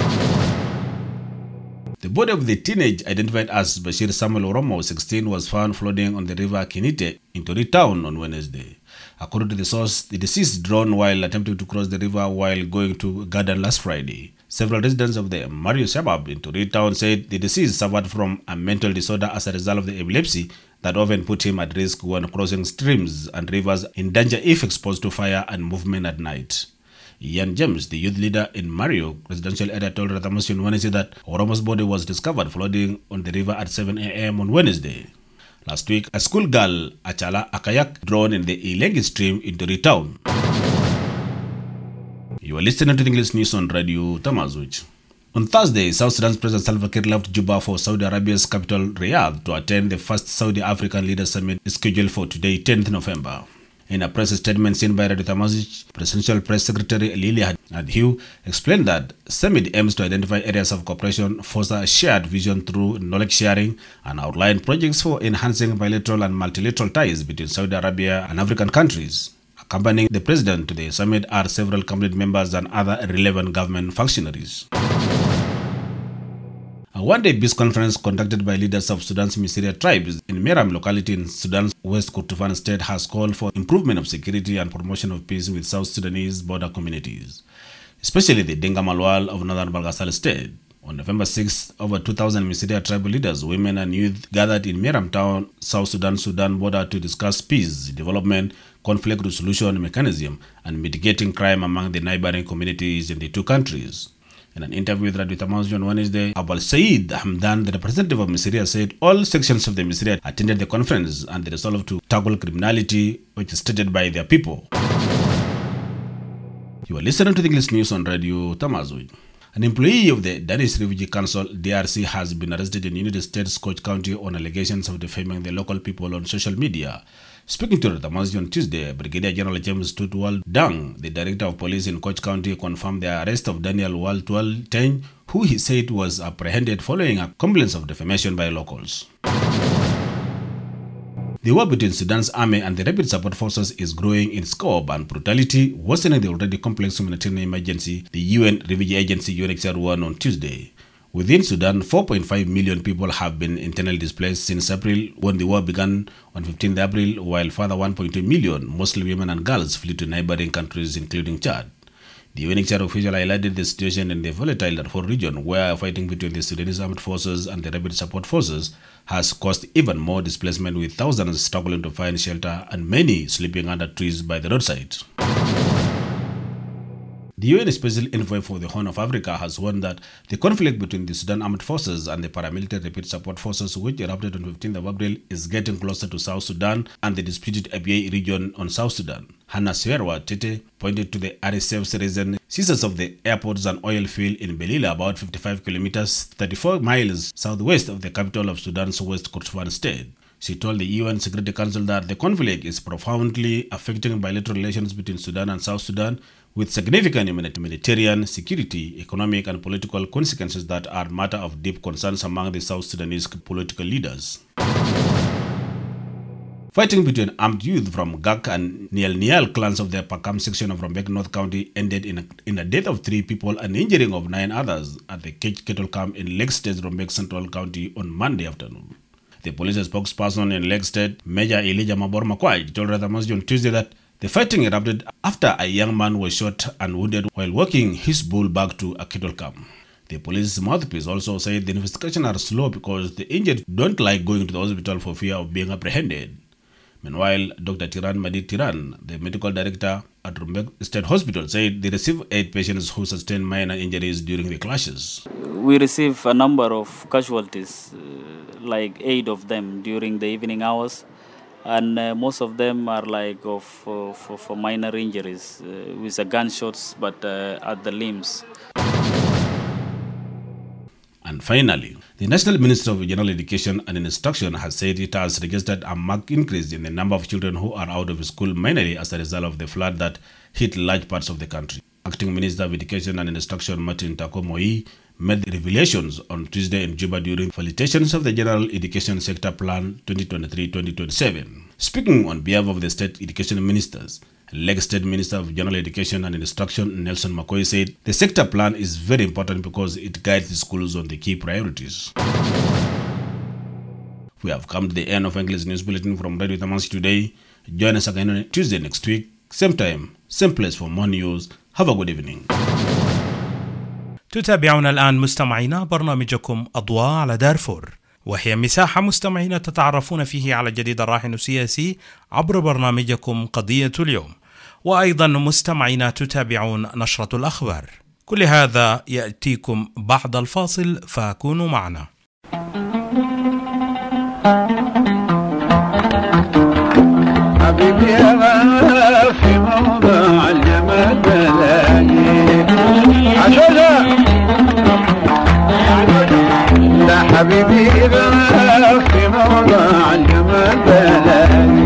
The body of the teenage identified as Bashir Samuel Oromo, 16, was found floating on the river Kinite in Tori town on Wednesday. According to the source, the deceased drowned while attempting to cross the river while going to Garden last Friday. Several residents of the Mario suburb in Tori town said the deceased suffered from a mental disorder as a result of the epilepsy that often put him at risk when crossing streams and rivers, in danger if exposed to fire and movement at night. Ian James, the youth leader in Mario residential area, told Ratamusi on Wednesday that Oromo's body was discovered floating on the river at 7 a.m. on Wednesday. Last week, a schoolgirl, Achala Akayak, drowned in the Ilengi stream in Tori town. You are listening to the English news on Radio Tamazuj. On Thursday, South Sudan's President Salva Kiir left Juba for Saudi Arabia's capital Riyadh to attend the first Saudi African Leaders Summit scheduled for today, 10th November. In a press statement seen by Radio Tamazuj, Presidential Press Secretary Lilia Adhiu explained that summit aims to identify areas of cooperation, foster a shared vision through knowledge sharing, and outline projects for enhancing bilateral and multilateral ties between Saudi Arabia and African countries. Accompanying the president to the summit are several cabinet members and other relevant government functionaries. A one-day peace conference conducted by leaders of Sudan's Misiria tribes in Meram locality in Sudan's West Kordofan state has called for improvement of security and promotion of peace with South Sudanese border communities, especially the Denga Malwal of northern Balgasal state. On November 6th, over 2,000 Misiria tribal leaders, women and youth gathered in Miram Town, South Sudan border to discuss peace, development, conflict resolution mechanism, and mitigating crime among the neighboring communities in the two countries. In an interview with Radio Tamazu on Wednesday, Abul Said Hamdan, the representative of Misiria, said all sections of the Misiria attended the conference and they resolved to tackle criminality, which is stated by their people. You are listening to the English news on Radio Tamazu. An employee of the Danish Refugee Council, DRC, has been arrested in United States Coach County on allegations of defaming the local people on social media. Speaking to Tamazu on Tuesday, Brigadier General James Tutwal Dang, the Director of Police in Coach County, confirmed the arrest of Daniel Waltwell Teng, who he said was apprehended following a complaint of defamation by locals. The war between Sudan's army and the Rapid Support Forces is growing in scope and brutality, worsening the already complex humanitarian emergency, the UN Refugee Agency UNHCR warned on Tuesday. Within Sudan, 4.5 million people have been internally displaced since April, when the war began on 15th April, while further 1.2 million, mostly women and girls, fled to neighboring countries including Chad. The UNHCR official highlighted the situation in the volatile Darfur region, where fighting between the Sudanese armed forces and the Rapid Support Forces has caused even more displacement, with thousands struggling to find shelter and many sleeping under trees by the roadside. The UN Special Envoy for the Horn of Africa has warned that the conflict between the Sudan Armed Forces and the paramilitary Rapid Support Forces, which erupted on 15th of April, is getting closer to South Sudan and the disputed Abyei region on South Sudan. Hannah Swerwa Tete pointed to the RSF's recent seizures of the airports and oil field in Belila, about 55 kilometers, 34 miles southwest of the capital of Sudan's West Kordofan state. She told the UN Security Council that the conflict is profoundly affecting bilateral relations between Sudan and South Sudan, with significant humanitarian, security, economic, and political consequences that are matter of deep concerns among the South Sudanese political leaders. Fighting between armed youth from Gak and Nial clans of the Pakam section of Rumbek North County ended in the death of 3 people and injuring of 9 others at the Kettle Camp in Lake State, Rumbek Central County on Monday afternoon. The police spokesperson in Lake State, Major Elijah Mabor Makwai, told Radamazi on Tuesday that the fighting erupted after a young man was shot and wounded while walking his bull back to a cattle camp. The police mouthpiece also said the investigations are slow because the injured don't like going to the hospital for fear of being apprehended. Meanwhile, Dr. Tiran Madi Tiran, the medical director at Rumbek State Hospital, said they received 8 patients who sustained minor injuries during the clashes. We received a number of casualties, like 8 of them during the evening hours. And most of them are like for minor injuries with the gunshots, but at the limbs. And finally, the National Ministry of General Education and Instruction has said it has registered a marked increase in the number of children who are out of school, mainly as a result of the flood that hit large parts of the country. Acting Minister of Education and Instruction Martin Takomoi made the revelations on Tuesday in Juba during felicitations of the General Education Sector Plan 2023-2027. Speaking on behalf of the state education ministers, Lake State Minister of General Education and Instruction Nelson McCoy said the sector plan is very important because it guides the schools on the key priorities. We have come to the end of English News Bulletin from Radio Tamazi today. Join us again on Tuesday next week, same time, same place for more news. Have a good evening. تتابعون الآن مستمعينا برنامجكم أضواء على دارفور، وهي مساحة مستمعين تتعرفون فيه على الجديد الراهن السياسي عبر برنامجكم قضية اليوم، وأيضا مستمعين تتابعون نشرة الأخبار. كل هذا يأتيكم بعد الفاصل، فكونوا معنا. حبيبي أنا في موضع الجمال بلاقي عشرة لا حبيبي أنا في موضع الجمال بلاقي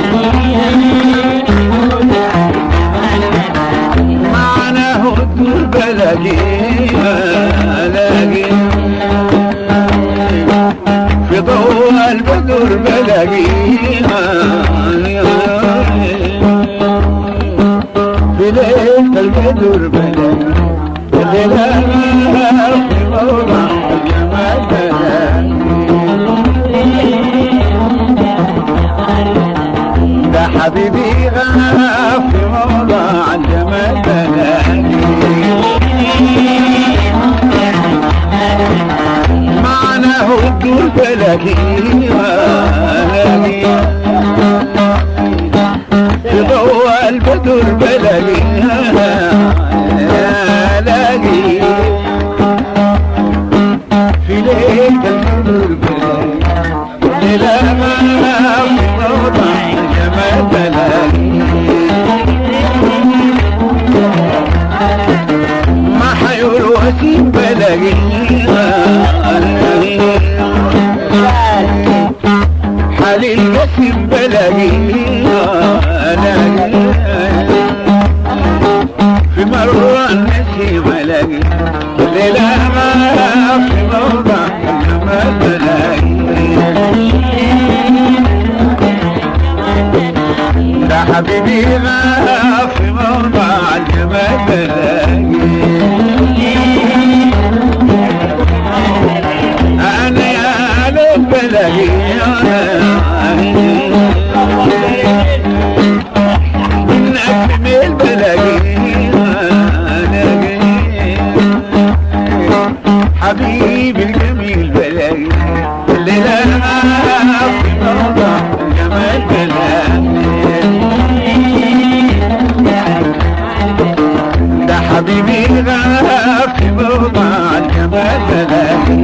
معناه الدور بلاقي في ضوء البدر بلاقيها في ليلة البدر بلاقيها في موضع الجمال بلاقيها ده حبيبي أنا في موضع الجمال بلاقيها بلاقي في ضوء البدر بلاقي في ليل البدر بلاقي لا ما في موضع جمال بلاقي ما حيقول وسيم بلاقي حالي القسم بلاقي في مروة النسي بلاقي الليلة ما في موضع الجمال بلاقي ده حبيبي ما في موضع الجمال بلاقي أنا يا لب بلاقي من أجمل بلاقي حبيبي الجميل بلاقي الليلة في موضع الجمال بلاقي ده حبيبي في موضع الجمال بلاقي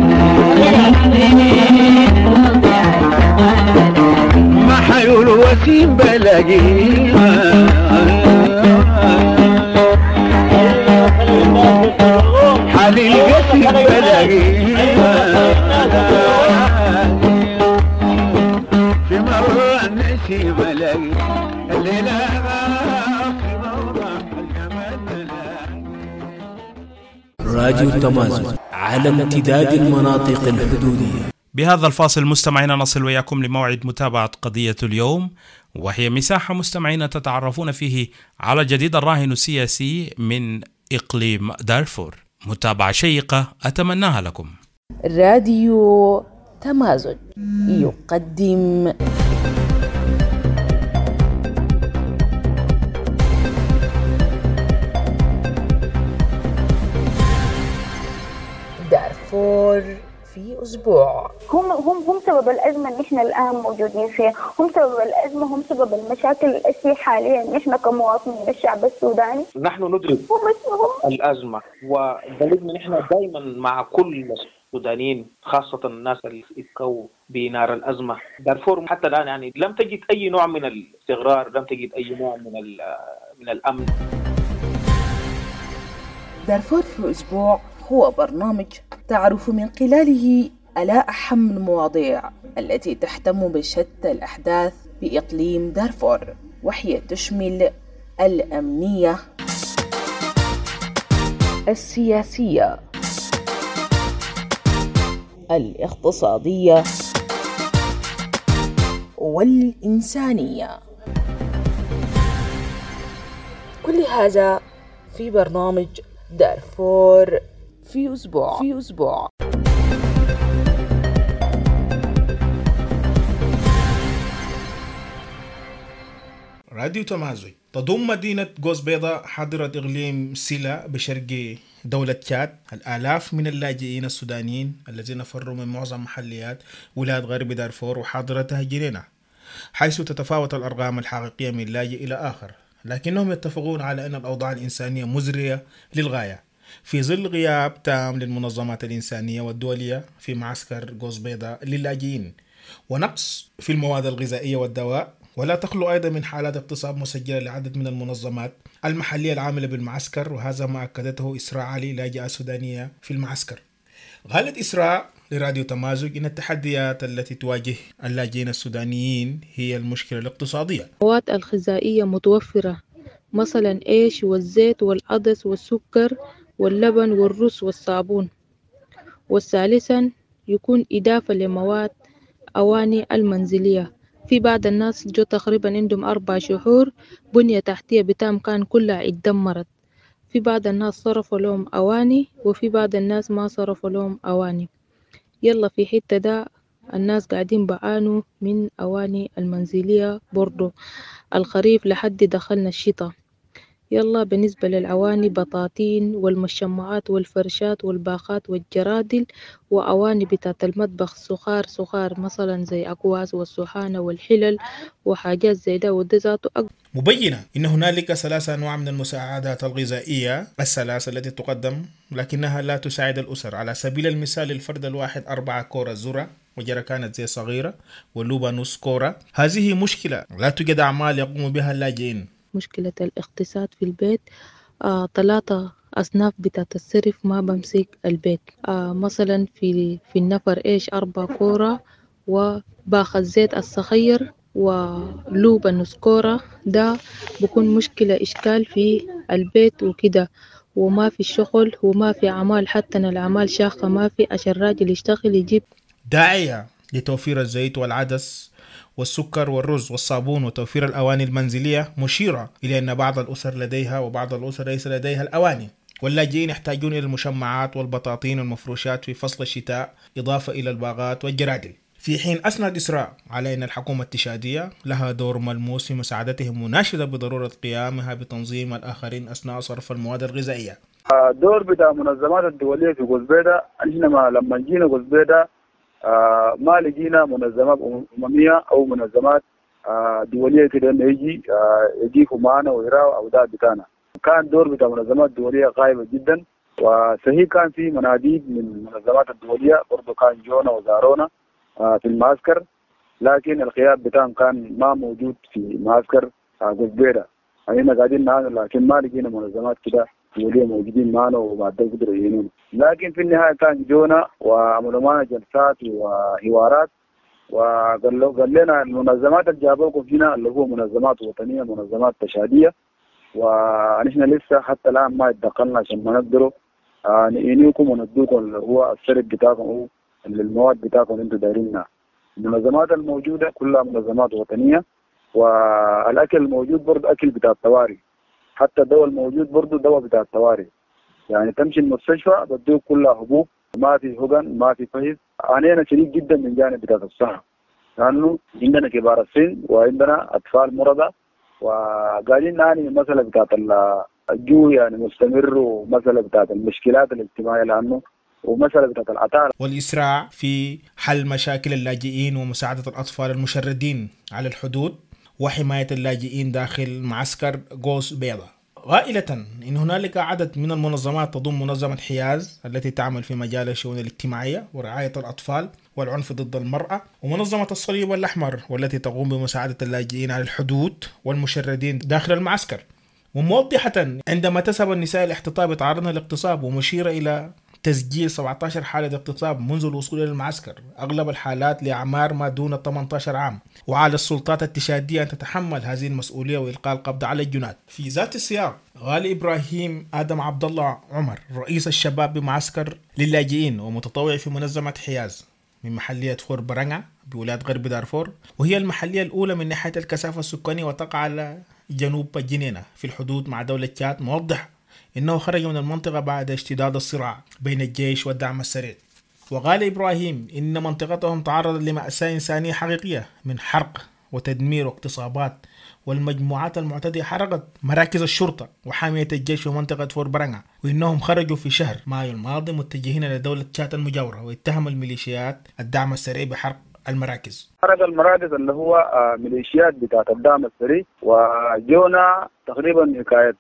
ما حيقول وسيم بلاقي حالي القسم بلاقي في مرة النسي بلاقي الليلة في موضع الجمال بلاقي. راديو تمازن على امتداد المناطق الحدودية. بهذا الفاصل مستمعينا نصل وياكم لموعد متابعة قضية اليوم، وهي مساحة مستمعينا تتعرفون فيه على جديد الراهن السياسي من إقليم دارفور. متابعة شيقة أتمناها لكم. راديو تمازن يقدم دارفور في أسبوع. هم سبب الأزمة اللي إحنا الآن موجودين فيها، هم سبب الأزمة، هم سبب المشاكل التي حاليا إحنا كمواطنين بالشعب السوداني. نحن ندرك الأزمة، ودليل من إحنا دائما مع كل السودانيين خاصة الناس اللي يبقوا بنار الأزمة. دارفور حتى الآن يعني لم تجد أي نوع من الاستقرار، لم تجد أي نوع من الأمن. دارفور في أسبوع هو برنامج تعرف من خلاله على أهم المواضيع التي تهتم بشتى الأحداث بإقليم دارفور، وهي تشمل الأمنية، السياسية، الاقتصادية، والإنسانية. كل هذا في برنامج دارفور في أسبوع. راديو تمازن تضم مدينة قوس بيضاء حاضرة إقليم سيلا بشرق دولة تشاد الآلاف من اللاجئين السودانيين الذين فروا من معظم محليات ولاية غرب دارفور وحاضرتها جنينة، حيث تتفاوت الأرقام الحقيقية من لاجئ إلى آخر، لكنهم يتفقون على أن الأوضاع الإنسانية مزرية للغاية في ظل غياب تام للمنظمات الإنسانية والدولية في معسكر قوس بيضاء للاجئين، ونقص في المواد الغذائية والدواء، ولا تخلو أيضا من حالات اغتصاب مسجلة لعدد من المنظمات المحلية العاملة بالمعسكر، وهذا ما أكدته إسراء علي لاجئة سودانية في المعسكر. قالت إسراء لراديو تمازج إن التحديات التي تواجه اللاجئين السودانيين هي المشكلة الاقتصادية. المواد الغذائية متوفرة، مثلا إيش والزيت والعدس والسكر واللبن والرز والصابون. والثالثا يكون إضافة لمواد أواني المنزلية. في بعض الناس جو تقريبا عندهم 4 شهور بنية تحتية بتام كان كلها اتدمرت. في بعض الناس صرفوا لهم أواني، وفي بعض الناس ما صرفوا لهم أواني. يلا في حتة ده الناس قاعدين بعانوا من أواني المنزلية برضو الخريف لحد دخلنا الشتاء. يلا بالنسبة للأواني بطاطين والمشمعات والفرشات والباخات والجرادل وأواني بتاعت المطبخ صغار مثلا زي أكواس والصحانة والحلل وحاجات زي ده وده ذاته مبينة أن هنالك 3 أنواع من المساعدات الغذائية الثلاث التي تقدم لكنها لا تساعد الأسر. على سبيل المثال الفرد الواحد 4 كورة ذرة وجركانة زي صغيرة ولوبة نص كورة. هذه مشكلة لا توجد أعمال يقوم بها اللاجئين. مشكلة الاقتصاد في البيت 3 أصناف بتاعت الصرف ما بمسك البيت مثلا في النفر 4 كورة وباخ الزيت الصغير ولوبة نص كورة. ده بكون مشكلة إشكال في البيت وكده وما في الشغل وما في أعمال حتى الأعمال شاخة ما في عشان الراجل يشتغل يجيب. داعية لتوفير الزيت والعدس والسكر والرز والصابون وتوفير الأواني المنزلية مشيرة إلى أن بعض الأسر لديها وبعض الأسر ليس لديها الأواني. واللاجئين يحتاجون إلى المشمعات والبطاطين والمفروشات في فصل الشتاء إضافة إلى الباغات والجرادل. في حين أثنى الإسراء على أن الحكومة الاتحادية لها دور ملموس في مساعدتهم مناشدة بضرورة قيامها بتنظيم الآخرين أثناء صرف المواد الغذائية. دور بتاع منظمات الدولية في قزبيدة إنما لما جينا قزبيدة ما لقينا منظمات أممية أو منظمات دولية كده إنه يجيكوا معنا ويراوا أوداء بتاعنا. كان دور بتاع منظمات دولية غايبة جدا وصحيح كان في مناديب من المنظمات الدولية برضو كان جونا وزارونا في المعسكر لكن الغياب بتاعهم كان ما موجود في معسكر قزبيدة. احنا قاعدين معنا لكن ما لقينا منظمات كده دولية موجودين معنا وبعد ذلك قدروا يجينا. لكن في النهاية كان جونا وعملوا معنا جلسات وحوارات وقال لنا المنظمات اللي جابوكم هنا اللي هو منظمات وطنية منظمات تشادية ونحن لسه حتى الآن ما اتدخلنا عشان ما نقدروا نعينيكم وندوكم اللي هو السرب بتاعكم أو المواد بتاعكم اللي انتم دايرينها. المنظمات الموجودة كلها منظمات وطنية والأكل الموجود برضه أكل بتاع الطوارئ حتى الدواء الموجود برضه دواء بتاع الطوارئ. يعني تمشي المستشفى بدوك كلها حبوب ما في هجن ما في فهد. أنا شديد جدا من جانب بتاع الصحة لأنه عندنا كبار السن وعندنا أطفال مرضى وقاعدين نعاني المسألة بتاعت الجو يعني مستمر ومسألة بتاعت المشكلات الاجتماعية لأنه ومسألة بتاعت العطاء والإسراع في حل مشاكل اللاجئين ومساعدة الأطفال المشردين على الحدود وحماية اللاجئين داخل معسكر قوس بيضة. غائلة إن هنالك عدد من المنظمات تضم منظمة حياز التي تعمل في مجال الشؤون الاجتماعية ورعاية الأطفال والعنف ضد المرأة ومنظمة الصليب الأحمر والتي تقوم بمساعدة اللاجئين على الحدود والمشردين داخل المعسكر. وموضحة عندما تسبب النساء الاحتطاب يتعرضن للاغتصاب ومشيرة إلى تسجيل 17 حالة اغتصاب منذ الوصول إلى المعسكر أغلب الحالات لأعمار ما دون 18 عام وعلى السلطات التشادية أن تتحمل هذه المسؤولية وإلقاء القبض على الجنات. في ذات السياق غالي إبراهيم آدم عبد الله عمر رئيس الشباب بمعسكر للاجئين ومتطوع في منظمة حياز من محلية فور برانغا بولاية غرب دارفور وهي المحلية الأولى من ناحية الكثافة السكانية وتقع على جنوب الجنينة في الحدود مع دولة تشاد موضح إنه خرج من المنطقة بعد اشتداد الصراع بين الجيش والدعم السريع. وقال إبراهيم إن منطقتهم تعرضت لمأساة إنسانية حقيقية من حرق وتدمير واغتصابات والمجموعات المعتدية حرقت مراكز الشرطة وحامية الجيش في منطقة فور برانغا وإنهم خرجوا في شهر مايو الماضي متجهين إلى دولة تشاد المجاورة واتهم الميليشيات الدعم السريع بحرق المراكز. حرق المراكز اللي هو ميليشيات بتاعت الدعم السريع وجونا تقريبا حكاية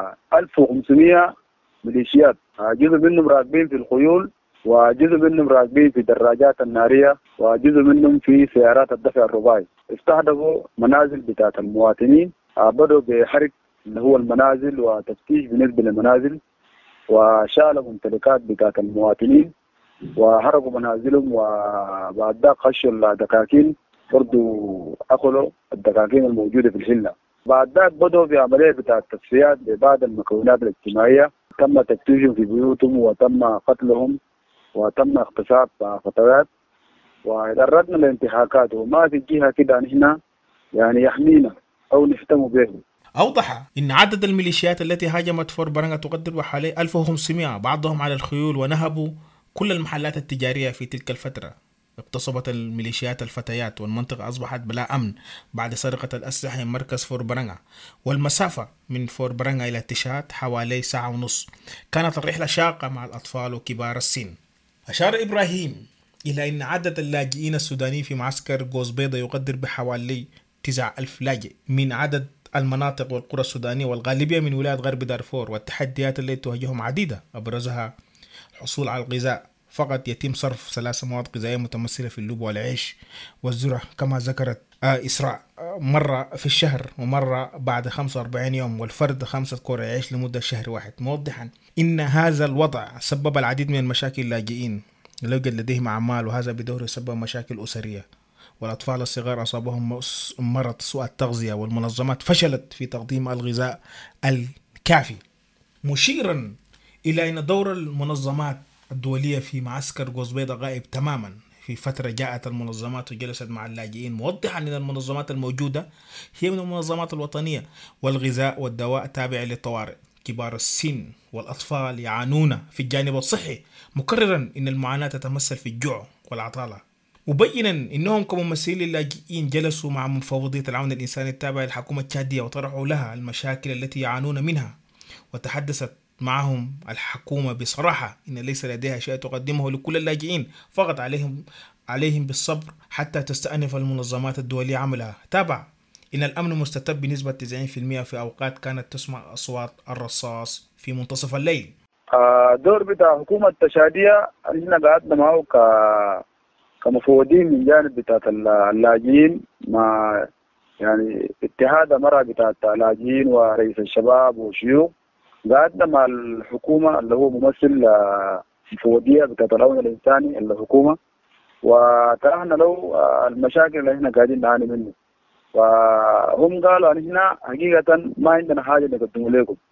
1500 ميليشيات جزء منهم راكبين في الخيول وجزء منهم راكبين في الدراجات النارية وجزء منهم في سيارات الدفع الرباعي. استهدفوا منازل بتاعت المواطنين بدأوا بحرق اللي هو المنازل وتفتيش بالنسبة للمنازل وشالوا ممتلكات بتاعت المواطنين وحرقوا منازلهم وبعد ذلك خشوا الدكاكين برضو أكلوا الدكاكين الموجودة في الحلة. بعد ذلك بدأوا في عملية بتاع التصفيات لبعض المكونات الاجتماعية تم تفتيشهم في بيوتهم وتم قتلهم وتم اغتصاب فتوات وتعرضنا لانتهاكات وما في جهة كده نحن يعني يحمينا أو نهتم به. أوضح إن عدد الميليشيات التي هاجمت فور برانغا تقدر بحوالي 1500 بعضهم على الخيول ونهبوا كل المحلات التجارية في تلك الفترة اغتصبت الميليشيات الفتيات، والمنطقة أصبحت بلا أمن بعد سرقة الأسلحة من مركز فور برنغا، والمسافة من فور برنغا إلى تشات حوالي 1.5 ساعة. كانت الرحلة شاقة مع الأطفال وكبار السن. أشار إبراهيم إلى أن عدد اللاجئين السودانيين في معسكر قوزبيضة يقدر بحوالي 9,000 لاجئ من عدد المناطق والقرى السودانية، والغالبية من ولاية غرب دارفور، والتحديات التي تواجههم عديدة، أبرزها الحصول على الغذاء. فقط يتم صرف 3 مواد غذائية متمثلة في اللب والعيش والذرة كما ذكرت إسراء، مرة في الشهر ومرة بعد 45 يوم، والفرد 5 كور عيش لمدة شهر واحد، موضحا إن هذا الوضع سبب العديد من المشاكل اللاجئين لا يوجد لديهم أعمال، وهذا بدوره سبب مشاكل أسرية، والأطفال الصغار أصابهم مرض سوء التغذية، والمنظمات فشلت في تقديم الغذاء الكافي، مشيرا إلى أن دور المنظمات الدولية في معسكر قوزبيضة غائب تماما. في فترة جاءت المنظمات وجلست مع اللاجئين، موضحا أن المنظمات الموجودة هي من المنظمات الوطنية، والغذاء والدواء تابع للطوارئ. كبار السن والأطفال يعانون في الجانب الصحي، مكررا أن المعاناة تتمثل في الجوع والعطالة، مبينا أنهم كممثلين اللاجئين جلسوا مع مفوضية العون الإنساني التابعة للحكومة التشادية وطرحوا لها المشاكل التي يعانون منها، وتحدثت معهم الحكومة بصراحة إن ليس لديها شيء تقدمه لكل اللاجئين، فقط عليهم بالصبر حتى تستأنف المنظمات الدولية عملها. تابع إن الأمن مستتب بنسبة 90%، في أوقات كانت تسمع أصوات الرصاص في منتصف الليل. دور بتاع حكومة التشادية احنا قعدنا معه كمفوضين من جانب بتاع اللاجئين، مع يعني اتحاد مرة بتاع اللاجئين ورئيس الشباب والشيوخ، قعدنا مع الحكومة اللي هو ممثل مفوضية بتاع العون الإنساني الحكومة، وطرحنا له المشاكل اللي احنا قاعدين نعاني منه، وهم قالوا ان احنا حقيقة ما عندنا حاجة نقدمه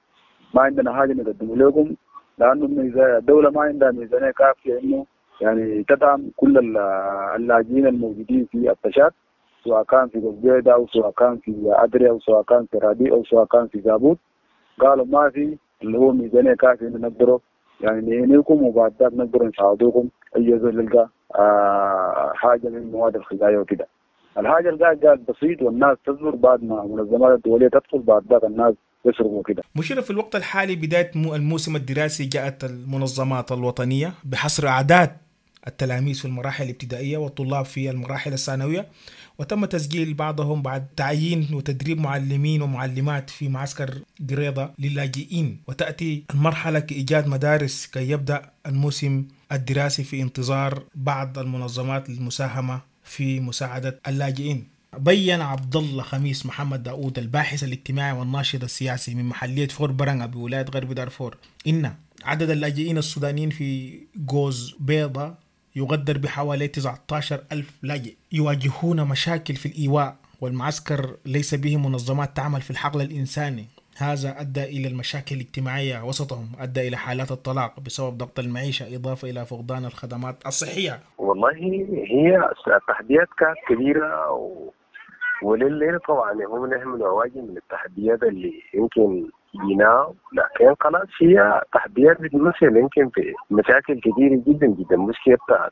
لكم، لأنه الدولة ما عندها ميزانية كافية إنه يعني تدعم كل اللاجئين الموجودين في التشاد، سواء كان في قوزبيضة أو سواء كان في أدريا أو سواء كان في رادي أو سواء كان في زابوت. قالوا ما في اللي هو ميزانية كافية إنه نقدروا يعني نهنيكم، وبعد ذلك نقدروا نساعدوكم أي زول يلقى حاجة من المواد الغذائية وكده. الحاجة اللي قاعد بسيط، والناس تصبر بعد ما المنظمات الدولية تدخل، بعد ذلك الناس يصرفوا كده. مشير، في الوقت الحالي بداية الموسم الدراسي جاءت المنظمات الوطنية بحصر أعداد التلاميذ في المراحل الابتدائية والطلاب في المراحل الثانوية، وتم تسجيل بعضهم بعد تعيين وتدريب معلمين ومعلمات في معسكر قريضة للاجئين، وتأتي المرحلة كإيجاد مدارس كي يبدأ الموسم الدراسي في انتظار بعض المنظمات للمساهمة في مساعدة اللاجئين. بيّن عبد الله خميس محمد داود الباحث الاجتماعي والناشط السياسي من محلية فور برنغا بولاية غرب دارفور إن عدد اللاجئين السودانيين في قوزبيضة يقدر بحوالي 19,000 لاجئ يواجهون مشاكل في الإيواء، والمعسكر ليس به منظمات تعمل في الحقل الإنساني. هذا أدى إلى المشاكل الاجتماعية وسطهم، أدى إلى حالات الطلاق بسبب ضغط المعيشة، إضافة إلى فقدان الخدمات الصحية. والله هي التحديات كانت كبيرة ولليل طبعا هم نحمل أواجه من التحديات اللي يمكن جينا، لكن خلاص هي تحديات بتمثل يمكن في مشاكل كثيرة جدا جدا. مشكلة بتاعت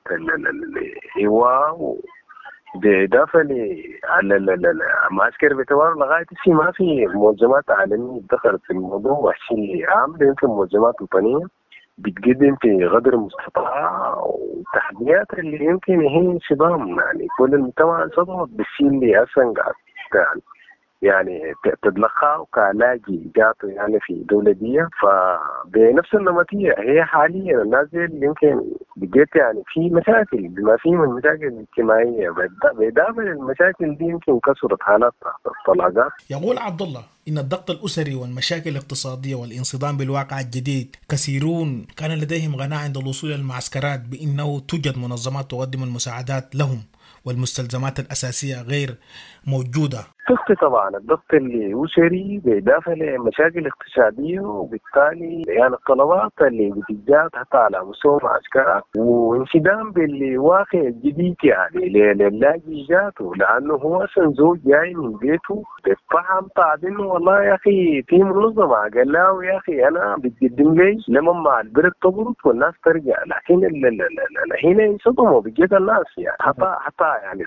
الإيواء بالإضافة للمعسكر بتوار لغاية ما في منظمات عالمية دخلت في الموضوع، وشيء عامل يمكن منظمات وطنية بتقدم في قدر المستطاع، وتحديات اللي يمكن هي صدام يعني كل المجتمع صدمت بالشيء اللي أصلا قاعد يعني تتلقى كلاجئ جاته يعني في دولة دي. فبنفس النمطية هي حاليا الناس يمكن بقيت يعني في مشاكل بما فيه من مشاكل اجتماعية، بالإضافة للمشاكل دي يمكن كثرت حالات الطلاقات. يقول عبد الله إن الضغط الأسري والمشاكل الاقتصادية والانصدام بالواقع الجديد، كثيرون كان لديهم غناء عند الوصول إلى المعسكرات بأنه توجد منظمات تقدم المساعدات لهم والمستلزمات الأساسية غير موجودة. تخفي طبعا الضغط الأسري بالإضافة لمشاكل اقتصادية، وبالتالي يعني الطلبات اللي بتتجات حتى على مستوى معسكرات وانصدام بالواقع الجديد يعني للاجئ ذاته، لأنه هو أصلا زوج جاي من بيته بيتفهم بعد إنه والله يا أخي في منظمة قال له يا أخي أنا بتقدم لي لما مع البرد تبرد والناس ترجع، لكن هنا ينصدموا بجد الناس يعني حتى يعني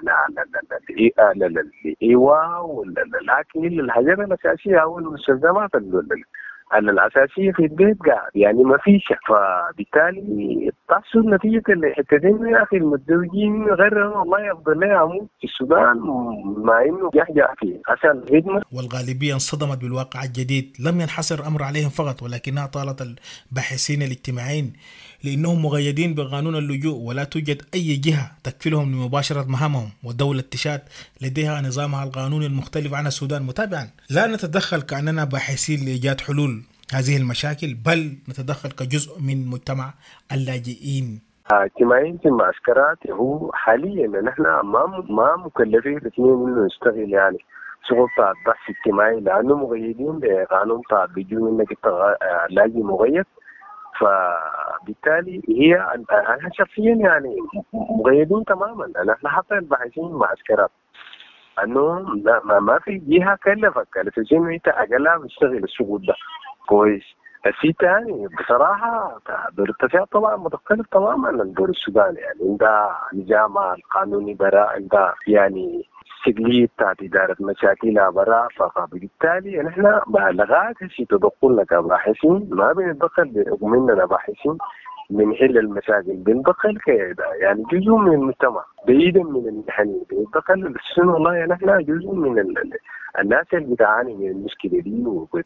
الإيواء والأكل الحاجات الأساسية أو المستلزمات الأساسية في البيت قاعد يعني ما فيش، فبالتالي تحصل نتيجة الحتتين يا أخي المتزوجين غير والله أفضل لها أموت في السودان مع إنه جحجح فيه عشان الخدمة. والغالبية انصدمت بالواقع الجديد، لم ينحصر الأمر عليهم فقط ولكنها طالت الباحثين الاجتماعيين لأنهم مقيدين بقانون اللجوء، ولا توجد أي جهة تكفلهم لمباشرة مهامهم، والدولة تشاد لديها نظامها القانوني المختلف عن السودان. متابعا لا نتدخل كأننا باحثين لإيجاد حلول هذه المشاكل، بل نتدخل كجزء من مجتمع اللاجئين. اجتماعيين في المعسكرات هو حاليا نحن ما مكلفين الاثنين انه نشتغل يعني شغل بتاع البحث الاجتماعي، لانه مقيدين بقانون بتاع بيجوا انك لاجئ مقيد، فبالتالي هي انا شخصيا يعني مقيدين تماما. نحن حتى الباحثين المعسكرات انه ما في جهه كلفك على انت اقلها بتشتغل الشغل ده كويس. في تاني بصراحة دور التشعب طبعا مختلف تماما عن دور السودان، يعني عند نظام القانوني براء، عند يعني سجلية بتاعت إدارة مشاكلها براء، فبالتالي نحن لغاية في تدخلنا كباحثين ما بنتدخل مننا باحثين بنحل المشاكل، بندخل يعني جزء من المجتمع بعيدا من المحنين، بندخل السنة والله نحن جزء من الناس اللي بتعاني من المشكلة دي.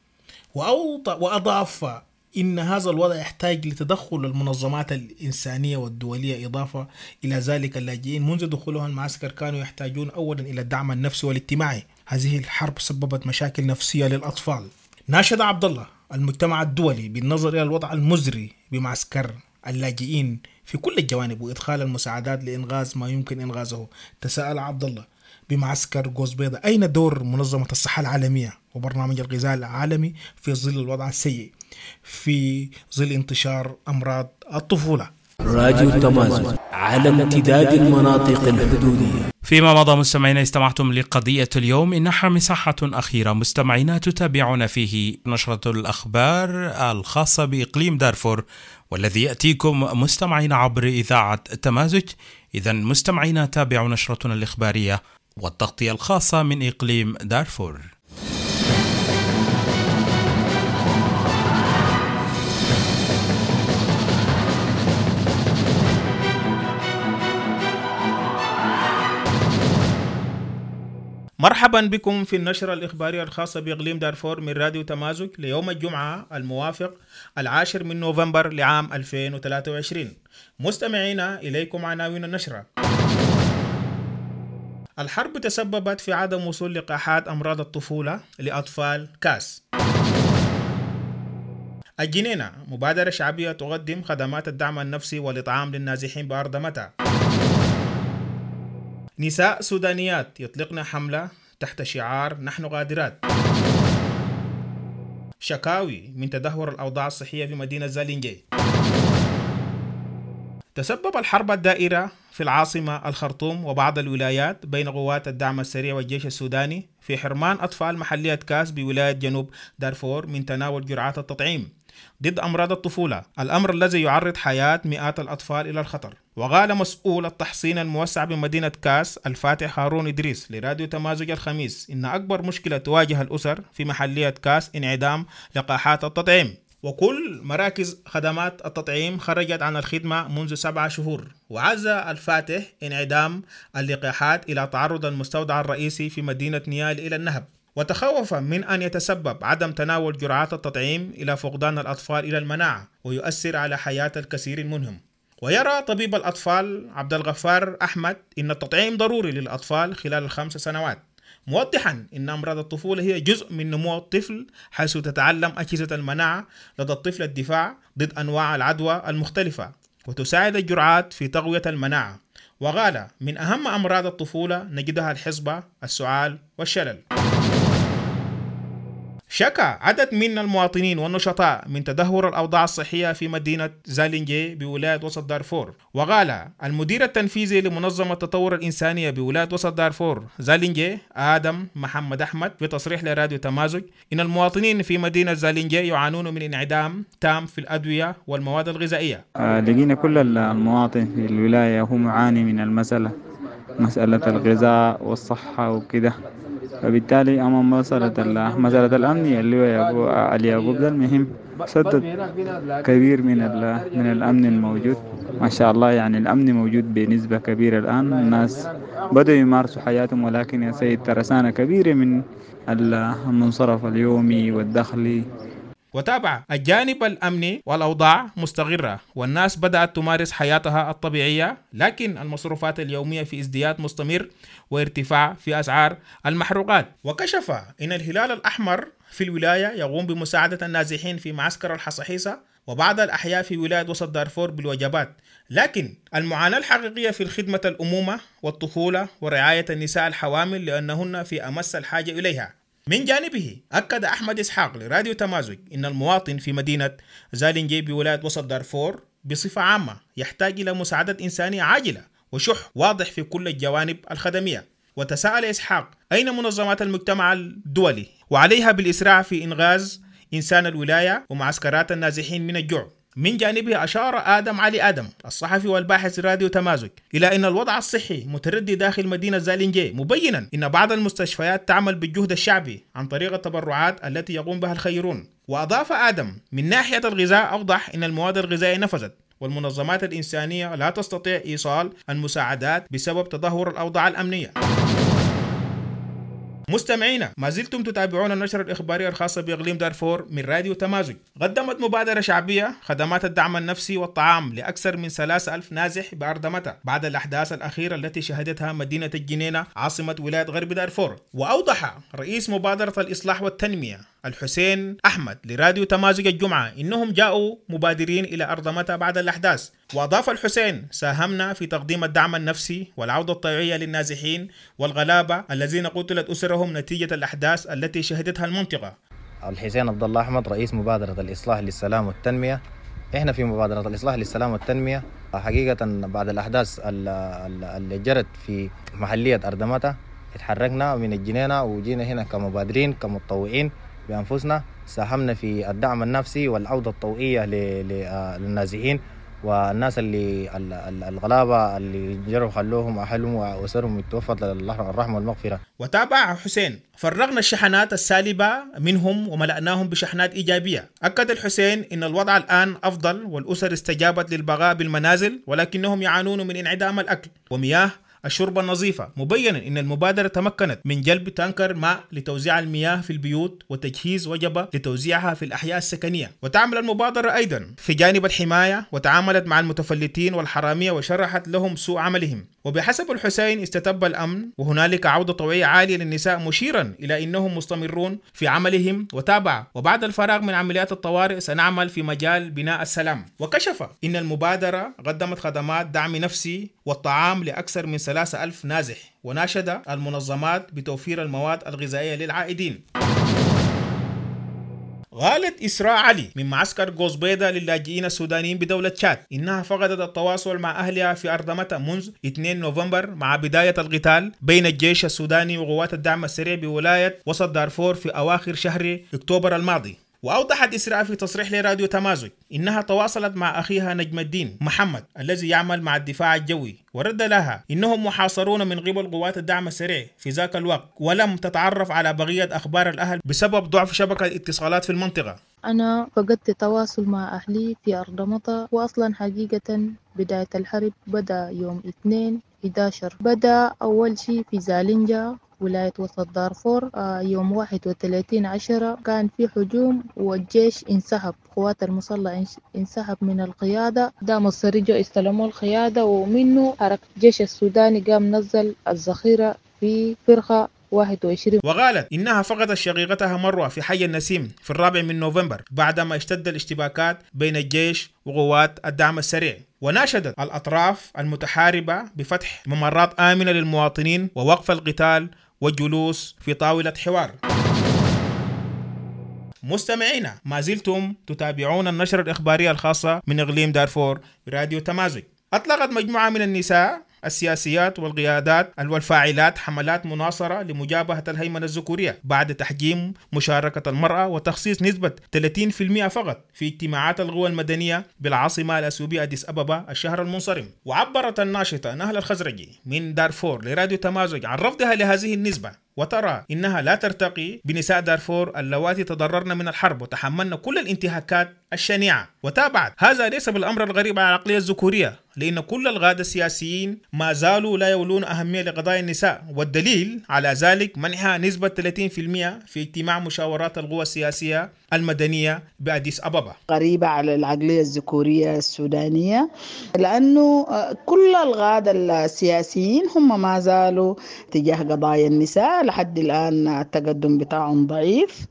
وأضاف إن هذا الوضع يحتاج لتدخل المنظمات الإنسانية والدولية، إضافة إلى ذلك اللاجئين منذ دخولهم المعسكر كانوا يحتاجون أولا إلى الدعم النفسي والاجتماعي. هذه الحرب سببت مشاكل نفسية للأطفال. ناشد عبد الله المجتمع الدولي بالنظر إلى الوضع المزري بمعسكر اللاجئين في كل الجوانب وإدخال المساعدات لإنغاز ما يمكن إنغازه. تساءل عبد الله بمعسكر قوزبيضة أين دور منظمة الصحة العالمية وبرنامج الغذاء العالمي في ظل الوضع السيء في ظل انتشار أمراض الطفولة؟ راديو تمازن على امتداد المناطق الحدودية. فيما مضى مستمعينا استمعتم لقضية اليوم، إنها مساحة أخيرة مستمعينا تتابعون فيه نشرة الأخبار الخاصة بإقليم دارفور، والذي يأتيكم مستمعينا عبر إذاعة تمازج. إذن مستمعينا تابعوا نشرتنا الإخبارية والتغطية الخاصة من إقليم دارفور. مرحبا بكم في النشرة الإخبارية الخاصة بإقليم دارفور من راديو تمازج ليوم الجمعة الموافق 10 من نوفمبر لعام 2023. مستمعينا إليكم عناوين النشرة. الحرب تسببت في عدم وصول لقاحات أمراض الطفولة لأطفال كاس. الجنينة مبادرة شعبية تقدم خدمات الدعم النفسي والإطعام للنازحين بأرض متى. نساء سودانيات يطلقن حملة تحت شعار نحن قادرات. شكاوي من تدهور الأوضاع الصحية في مدينة زالينجي. تسبب الحرب الدائرة في العاصمة الخرطوم وبعض الولايات بين قوات الدعم السريع والجيش السوداني في حرمان أطفال محلية كاس بولاية جنوب دارفور من تناول جرعات التطعيم ضد أمراض الطفولة، الأمر الذي يعرض حياة مئات الأطفال إلى الخطر. وقال مسؤول التحصين الموسع بمدينة كاس الفاتح هارون إدريس لراديو تمازج الخميس إن أكبر مشكلة تواجه الأسر في محلية كاس انعدام لقاحات التطعيم، وكل مراكز خدمات التطعيم خرجت عن الخدمة منذ 7 شهور. وعزى الفاتح انعدام اللقاحات إلى تعرض المستودع الرئيسي في مدينة نيال إلى النهب، وتخوف من أن يتسبب عدم تناول جرعات التطعيم إلى فقدان الأطفال إلى المناعة ويؤثر على حياة الكثير منهم. ويرى طبيب الأطفال عبد الغفار أحمد إن التطعيم ضروري للأطفال خلال 5 سنوات، موضحا إن أمراض الطفولة هي جزء من نمو الطفل، حيث تتعلم أجهزة المناعة لدى الطفل الدفاع ضد أنواع العدوى المختلفة، وتساعد الجرعات في تقوية المناعة. وقال من أهم أمراض الطفولة نجدها الحصبة، السعال والشلل. شكى عدد من المواطنين والنشطاء من تدهور الأوضاع الصحية في مدينة زالينجي بولاية وسط دارفور. وقال المدير التنفيذي لمنظمة التطور الإنسانية بولاية وسط دارفور زالينجي آدم محمد أحمد في تصريح لراديو تمازج إن المواطنين في مدينة زالينجي يعانون من انعدام تام في الأدوية والمواد الغذائية. لقينا كل المواطن في الولاية هو معاني من مسألة الغذاء والصحة وكده، فبالتالي أمام مسألة الأمن اللي يعقوب ده المهم سدد كبير من الأمن الموجود. ما شاء الله يعني الأمن موجود بنسبة كبيرة الآن، الناس بدأوا يمارسوا حياتهم، ولكن يا سيد ترسانة كبيرة من المنصرف اليومي والدخلي. وتابع الجانب الأمني والأوضاع مستقرة والناس بدأت تمارس حياتها الطبيعية، لكن المصروفات اليومية في ازدياد مستمر وارتفاع في أسعار المحروقات. وكشف إن الهلال الأحمر في الولاية يقوم بمساعدة النازحين في معسكر الحصحيصة وبعض الأحياء في ولاية وسط دارفور بالوجبات، لكن المعاناة الحقيقية في خدمة الأمومة والطفولة ورعاية النساء الحوامل لأنهن في أمس الحاجة إليها. من جانبه أكد أحمد إسحاق لراديو تمازج إن المواطن في مدينة زالينجي بولاية وسط دارفور بصفة عامة يحتاج إلى مساعدة إنسانية عاجلة وشح واضح في كل الجوانب الخدمية. وتساءل إسحاق أين منظمات المجتمع الدولي وعليها بالإسراع في إنغاز إنسان الولاية ومعسكرات النازحين من الجوع. من جانبه أشار آدم علي آدم الصحفي والباحث راديو تمازج إلى أن الوضع الصحي متردي داخل مدينة زالينجي، مبينا أن بعض المستشفيات تعمل بالجهد الشعبي عن طريق التبرعات التي يقوم بها الخيرون. وأضاف آدم من ناحية الغذاء أوضح أن المواد الغذائية نفذت والمنظمات الإنسانية لا تستطيع إيصال المساعدات بسبب تدهور الأوضاع الأمنية. مستمعينا، ما زلتم تتابعون النشرة الإخبارية الخاصة بإقليم دارفور من راديو تمازج. قدمت مبادرة شعبية خدمات الدعم النفسي والطعام لأكثر من 3000 نازح بأردمتة بعد الأحداث الأخيرة التي شهدتها مدينة الجنينة عاصمة ولاية غرب دارفور. وأوضح رئيس مبادرة الإصلاح والتنمية الحسين أحمد لراديو تمازج الجمعة إنهم جاءوا مبادرين إلى أردمتة بعد الأحداث. وأضاف الحسين ساهمنا في تقديم الدعم النفسي والعودة الطبيعية للنازحين والغلابة الذين قتلت أسرهم نتيجة الأحداث التي شهدتها المنطقة. الحسين عبد الله أحمد رئيس مبادرة الإصلاح للسلام والتنمية. إحنا في مبادرة الإصلاح للسلام والتنمية حقيقة بعد الأحداث اللي جرت في محلية أردمتة اتحركنا من الجنينة وجينا هنا كمبادرين كمتطوعين بأنفسنا، ساهمنا في الدعم النفسي والعودة الطوعية للنازحين والناس اللي الغلابة اللي جروا خلوهم أهلهم وأسرهم يتوفت للرحمة والمغفرة. وتابع حسين فرغنا الشحنات السالبة منهم وملأناهم بشحنات إيجابية. أكد الحسين إن الوضع الآن أفضل والأسر استجابت للبقاء بالمنازل، ولكنهم يعانون من انعدام الأكل ومياه الشرب النظيفة، مبينا أن المبادرة تمكنت من جلب تانكر ماء لتوزيع المياه في البيوت وتجهيز وجبة لتوزيعها في الأحياء السكنية. وتعمل المبادرة أيضا في جانب الحماية وتعاملت مع المتفلتين والحرامية وشرحت لهم سوء عملهم. وبحسب الحسين استتب الأمن وهنالك عودة طوعية عالية للنساء، مشيرا إلى أنهم مستمرون في عملهم. وتابع وبعد الفراغ من عمليات الطوارئ سنعمل في مجال بناء السلام. وكشف إن المبادرة قدمت خدمات دعم نفسي والطعام لأكثر من 3000 نازح، وناشد المنظمات بتوفير المواد الغذائية للعائدين. قالت إسراء علي من معسكر غوزبيدا للاجئين السودانيين بدولة تشاد إنها فقدت التواصل مع أهلها في أردمتة منذ 2 نوفمبر مع بداية القتال بين الجيش السوداني وقوات الدعم السريع بولاية وسط دارفور في أواخر شهر أكتوبر الماضي. وأوضحت إسراء في تصريح لراديو تمازج إنها تواصلت مع أخيها نجم الدين محمد الذي يعمل مع الدفاع الجوي، ورد لها إنهم محاصرون من قبل قوات الدعم السريع في ذاك الوقت، ولم تتعرف على بقية أخبار الأهل بسبب ضعف شبكة الاتصالات في المنطقة. أنا فقدت تواصل مع أهلي في أردمتة، وأصلا حقيقة بداية الحرب بدأ يوم 2/11. بدأ أول شيء في زالينجا ولاية وسط دارفور يوم 31/10 كان في هجوم والجيش انسحب، قوات المسلح انسحب من القيادة، دعم السريع استلموا القيادة، ومنه حركة الجيش السوداني قام نزل الذخيرة في فرقة 21. وقالت إنها فقدت شقيقتها مروة في حي النسيم في 4 نوفمبر بعدما اشتد الاشتباكات بين الجيش وقوات الدعم السريع، وناشدت الأطراف المتحاربة بفتح ممرات آمنة للمواطنين ووقف القتال والجلوس في طاولة حوار. مستمعينا، ما زلتم تتابعون النشرة الإخبارية الخاصة من إقليم دارفور براديو تمازج. أطلقت مجموعة من النساء السياسيات والقيادات والفاعلات حملات مناصرة لمجابهة الهيمنة الذكورية بعد تحجيم مشاركة المرأة وتخصيص نسبة 30% فقط في اجتماعات القوى المدنية بالعاصمة الأثيوبية أديس أبابا الشهر المنصرم. وعبرت الناشطة نهلة الخزرجي من دارفور لراديو تمازج عن رفضها لهذه النسبة، وترى إنها لا ترتقي بنساء دارفور اللواتي تضررن من الحرب وتحملن كل الانتهاكات الشنيعة. وتابعت: هذا ليس بالأمر الغريب على العقلية الذكورية، لأن كل القادة السياسيين ما زالوا لا يولون أهمية لقضايا النساء، والدليل على ذلك منحها نسبة 30% في اجتماع مشاورات القوى السياسية المدنية بأديس أبابا. غريبة على العقلية الذكورية السودانية، لأنه كل القادة السياسيين هم ما زالوا تجاه قضايا النساء لحد الآن التقدم بتاعهم ضعيف،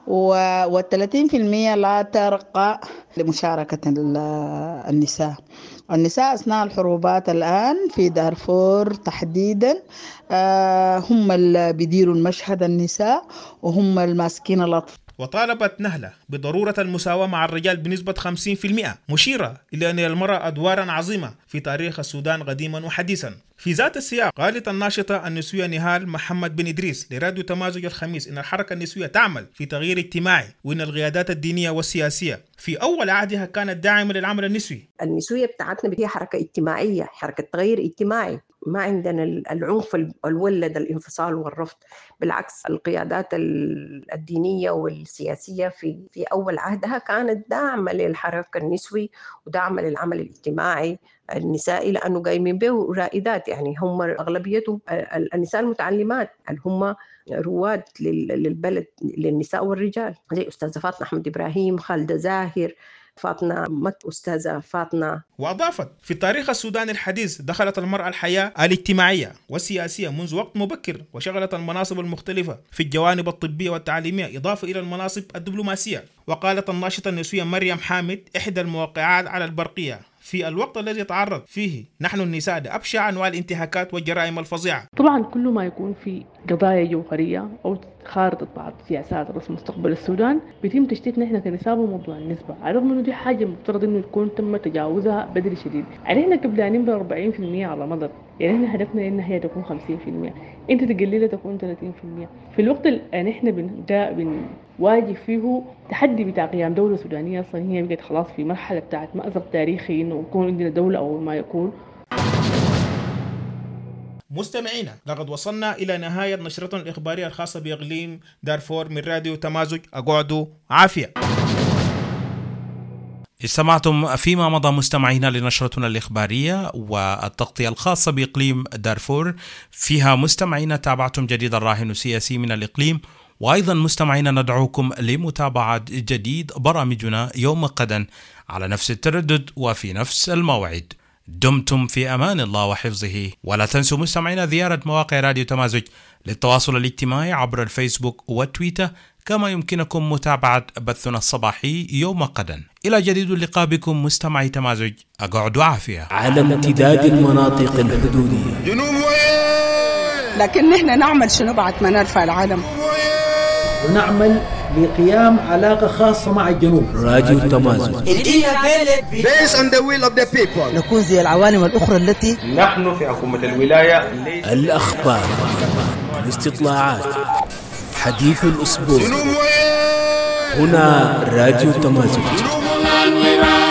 و30% لا ترقى لمشاركة النساء. النساء أثناء الحروبات الآن في دارفور تحديدا هم اللي بيديروا المشهد النساء، وهم الماسكين الأطفال. وطالبت نهلة بضرورة المساواة مع الرجال بنسبة 50%، مشيرة إلى أن المرأة أدوارا عظيمة في تاريخ السودان قديما وحديثا. في ذات السياق قالت الناشطة النسوية نهال محمد بن إدريس لراديو تمازج الخميس إن الحركة النسوية تعمل في تغيير اجتماعي، وإن القيادات الدينية والسياسية في أول عهدها كانت داعمة للعمل النسوي. النسوية بتاعتنا هي حركة اجتماعية، حركة تغيير اجتماعي، ما عندنا العنف الولد الانفصال والرفض. بالعكس، القيادات الدينية والسياسية في أول عهدها كانت داعمة للحركة النسوي وداعمة للعمل الاجتماعي النسائي، لأنه قايمين به رائدات، يعني هم أغلبيته النساء المتعلمات اللي هم رواد للبلد للنساء والرجال، زي أستاذة فاطمة أحمد إبراهيم، خالدة زاهر، فاطمة أستاذة فاطمة. وأضافت: في تاريخ السودان الحديث دخلت المرأة الحياة الاجتماعية والسياسية منذ وقت مبكر، وشغلت المناصب المختلفة في الجوانب الطبية والتعليمية إضافة إلى المناصب الدبلوماسية. وقالت الناشطة النسوية مريم حامد إحدى الموقعات على البرقية: في الوقت الذي تعرض فيه نحن النساء لأبشع أنواع الانتهاكات والجرائم الفظيعة. طبعا كل ما يكون في قضايا جوهرية أو خارطة بعض سياسات رسم مستقبل السودان بيتم تشتيتنا احنا كنساء بموضوع النسبة، على الرغم انه دي حاجة مفترض انه يكون تم تجاوزها بدري شديد. يعني احنا قبل ان نبدا 40% على مدى، يعني احنا هدفنا انها هي تكون 50%، انت تقللها تكون 30%. في الوقت اللي احنا بنواجه فيه تحدي بتاع قيام دولة سودانية اصلا هي بقت خلاص في مرحلة بتاعت مأزق تاريخي انه يكون عندنا دولة او ما يكون. مستمعينا، لقد وصلنا إلى نهاية نشرتنا الإخبارية الخاصة بإقليم دارفور من راديو تمازج. أقعدوا عافية. استمعتم فيما مضى مستمعينا لنشرتنا الإخبارية والتغطية الخاصة بإقليم دارفور، فيها مستمعينا تابعتم جديد الراهن السياسي من الإقليم، وأيضا مستمعينا ندعوكم لمتابعة جديد برامجنا يوم غدا على نفس التردد وفي نفس الموعد. دمتم في أمان الله وحفظه، ولا تنسوا مستمعينا زيارة مواقع راديو تمازج للتواصل الاجتماعي عبر الفيسبوك والتويتر، كما يمكنكم متابعة بثنا الصباحي يوم غدا. إلى جديد اللقاء بكم مستمعي تمازج، أقعدوا عافية. على امتداد المناطق الحدودية جنوب لكن نحن نعمل شنو بعد ما نرفع العلم؟ ونعمل لقيام علاقة خاصة مع الجنوب. راديو تمازج Based on the will of the people. نكون زي العوالم الأخرى التي نحن في حكومة الولاية. الأخبار، الاستطلاعات، حديث الأسبوع، هنا راديو تمازج.